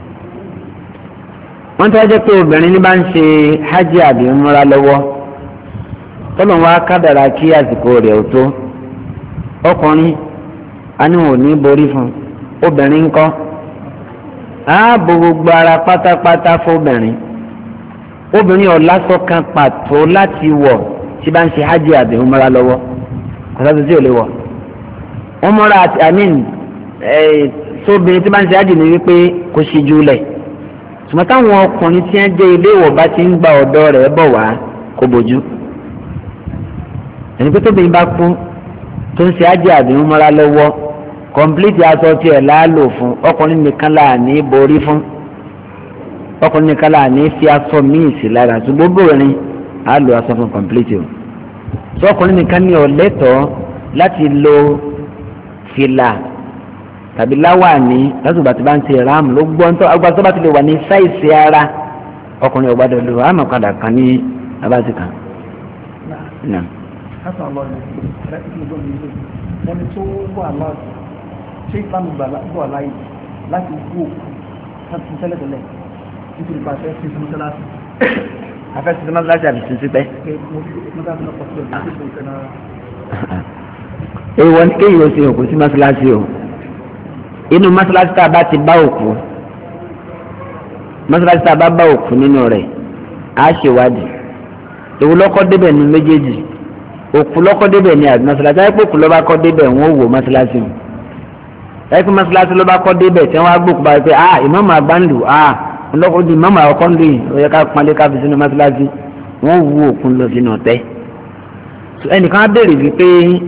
wọ́n tẹ́ jẹ́ pé obìnrin ní bá ń ṣe hajj àbí múra lọ́wọ́ tọ́lọ̀ wá kádàrá kí àsìkò rẹ̀ ò tó ọkùnrin aníwò ní borí fún obìnrin ńkọ́ ààbò gbogbo ara pátápátá fóbìnrin obìnrin ọ̀lásọ kan pàtó láti wọ̀ tí bá ń ṣe hajj àbí múra lọ́wọ́ kọ́sátó tí ò lè wọ̀ wọ́n múra àti àmín sóbìnrin tí bá ń ṣe hajj ní wípé kò ṣíjú lẹ̀ ṣùgbọ́n táwọn ọkùnrin tí wọ́n jẹ́ ilé ìwọ̀ bá ti ń gba ọ̀dọ́ rẹ̀ bọ̀ wá kó bójú ẹni pé tóbi bá kú tó ń ṣe ájẹ́ àbí ń mọ́ra lọ́wọ́ kọ̀ǹpìlìtì aṣọ tiẹ̀ láàlò fún ọkùnrin nìkan là ní borí fún ọkùnrin nìkan là ní fi aṣọ míì sí lára ṣùgbọ́n bòrin á lo aṣọ fún kọ̀ǹpìlìtì o sọ ọkùnrin nìkan ní ọ̀lẹ́tọ̀ọ́ láti lo fìlà tàbí láwàní lásìkò tí bá ń ṣe ráàmù ló gbọ́n tó agbá tó bá ti lè wà ní sáìsì ara ọkùnrin ọ̀gbádọ̀ lò á máa padà kan ní abáṣe kan. wọ́n ní tó wà láti ṣé ìsìlámù gbọ́ àláyé láti wó láti tẹ́lẹ̀tẹ́lẹ̀ nítorí pàṣẹ sí sí mọ́sálásí. afẹ́ sí sí mọ́sálásí àbí sí sí pẹ́. èèwọ̀ ní kéyìí ó ṣe òkú sí mọ́sálásí o inú mọ́sálásí tá a bá ti bá òkú mọ́sálásí tá a bá bá òkú nínú rẹ̀ á ṣèwádìí èwo lọ́kọ́ débẹ̀ ní méjèèjì òkú lọ́kọ́ débẹ̀ ní àbí mọ́sálásí ayé pé òkú lọ́ba kọ́ débẹ̀ wọ́n wò mọ́sálásí mu ayé pé mọ́sálásí lọ́ba kọ́ débẹ̀ tí wọ́n á gbókù báyìí pé ah ìmáàmù àgbáǹdù ah ńlọ́kọ́ di ìmáàmù àkọ́kọ́ ń lò yìí ó yẹ ká pọ́nlé ká fi sínú mọ́sálásí wọ́n wú òkú lọ sínú ọ̀tẹ́ ẹnìkan á béèrè wípé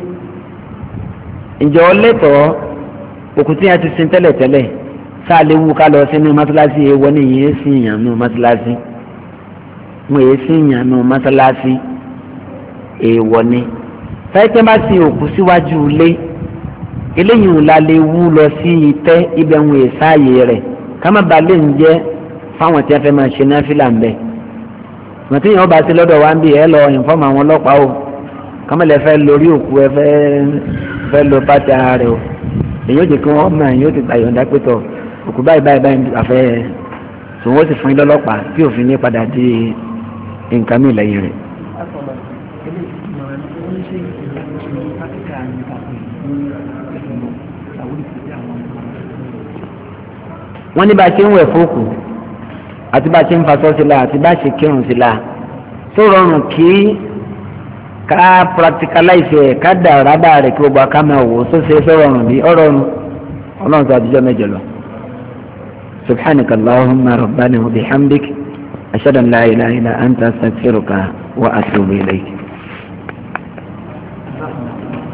ǹjọ́ lẹ́tọ̀ọ́ òkú tí a ti sin tẹ́lẹ̀tẹ́lẹ̀ sáà lè wú ká lọ sínú mọ́sálásí ewọ́ ní ìyẹn sí ìyànnú mọ́sálásí wọ́n èyí sí ìyànnú mọ́sálásí èèwọ̀ ni sáyẹ́pẹ́ bá sin òkú síwájú ilé eléyìí ò la lè wú lọ sí itẹ́ ibẹ̀ ń wèé sáàyè rẹ̀ ká má ba lè ń jẹ́ fáwọn tí a fẹ́ máa ṣe náfìlà ń bẹ̀ mọ̀tí yẹn ó bá sí lọ́dọ̀ wá ń bì ẹ́ lọ ìfọ́mù àwọn ọlọ́pàá o kámẹ́lẹ̀ fẹ́ lórí òkú ẹ fẹ́ fẹ́ lo pátí ara rẹ̀ o èyí ó jẹ́ kí wọ́n mọ̀ ẹ̀yìn ó ti gbà yọ̀ǹda pétọ̀ òkú báyìí báyìí báyìí àfẹ́ tòun ó sì fún yín lọ́lọ́pàá tí òfin ní padà di nǹkan mìíràn lẹ́yìn rẹ̀. wọ́n ní bá a ṣe ń wẹ̀ fóòkù àti bá a ṣe ń fasọ́ sí la àti bá a ṣe kírun sí la tó rọrùn kí ká practicalize ẹ̀ ká dà rábà rẹ̀ kí gbogbo aká máa wò ó tó ṣe é sọ̀rọ̀ ọ̀rùn bí ọ̀rọ̀ ọ̀run ọlọ́run tó àtijọ́ mẹ́jọ lọ. subhanaka allahumma rabbana wa bihamdik ashhadu an la ilaha illa anta astaghfiruka wa atubu ilayk.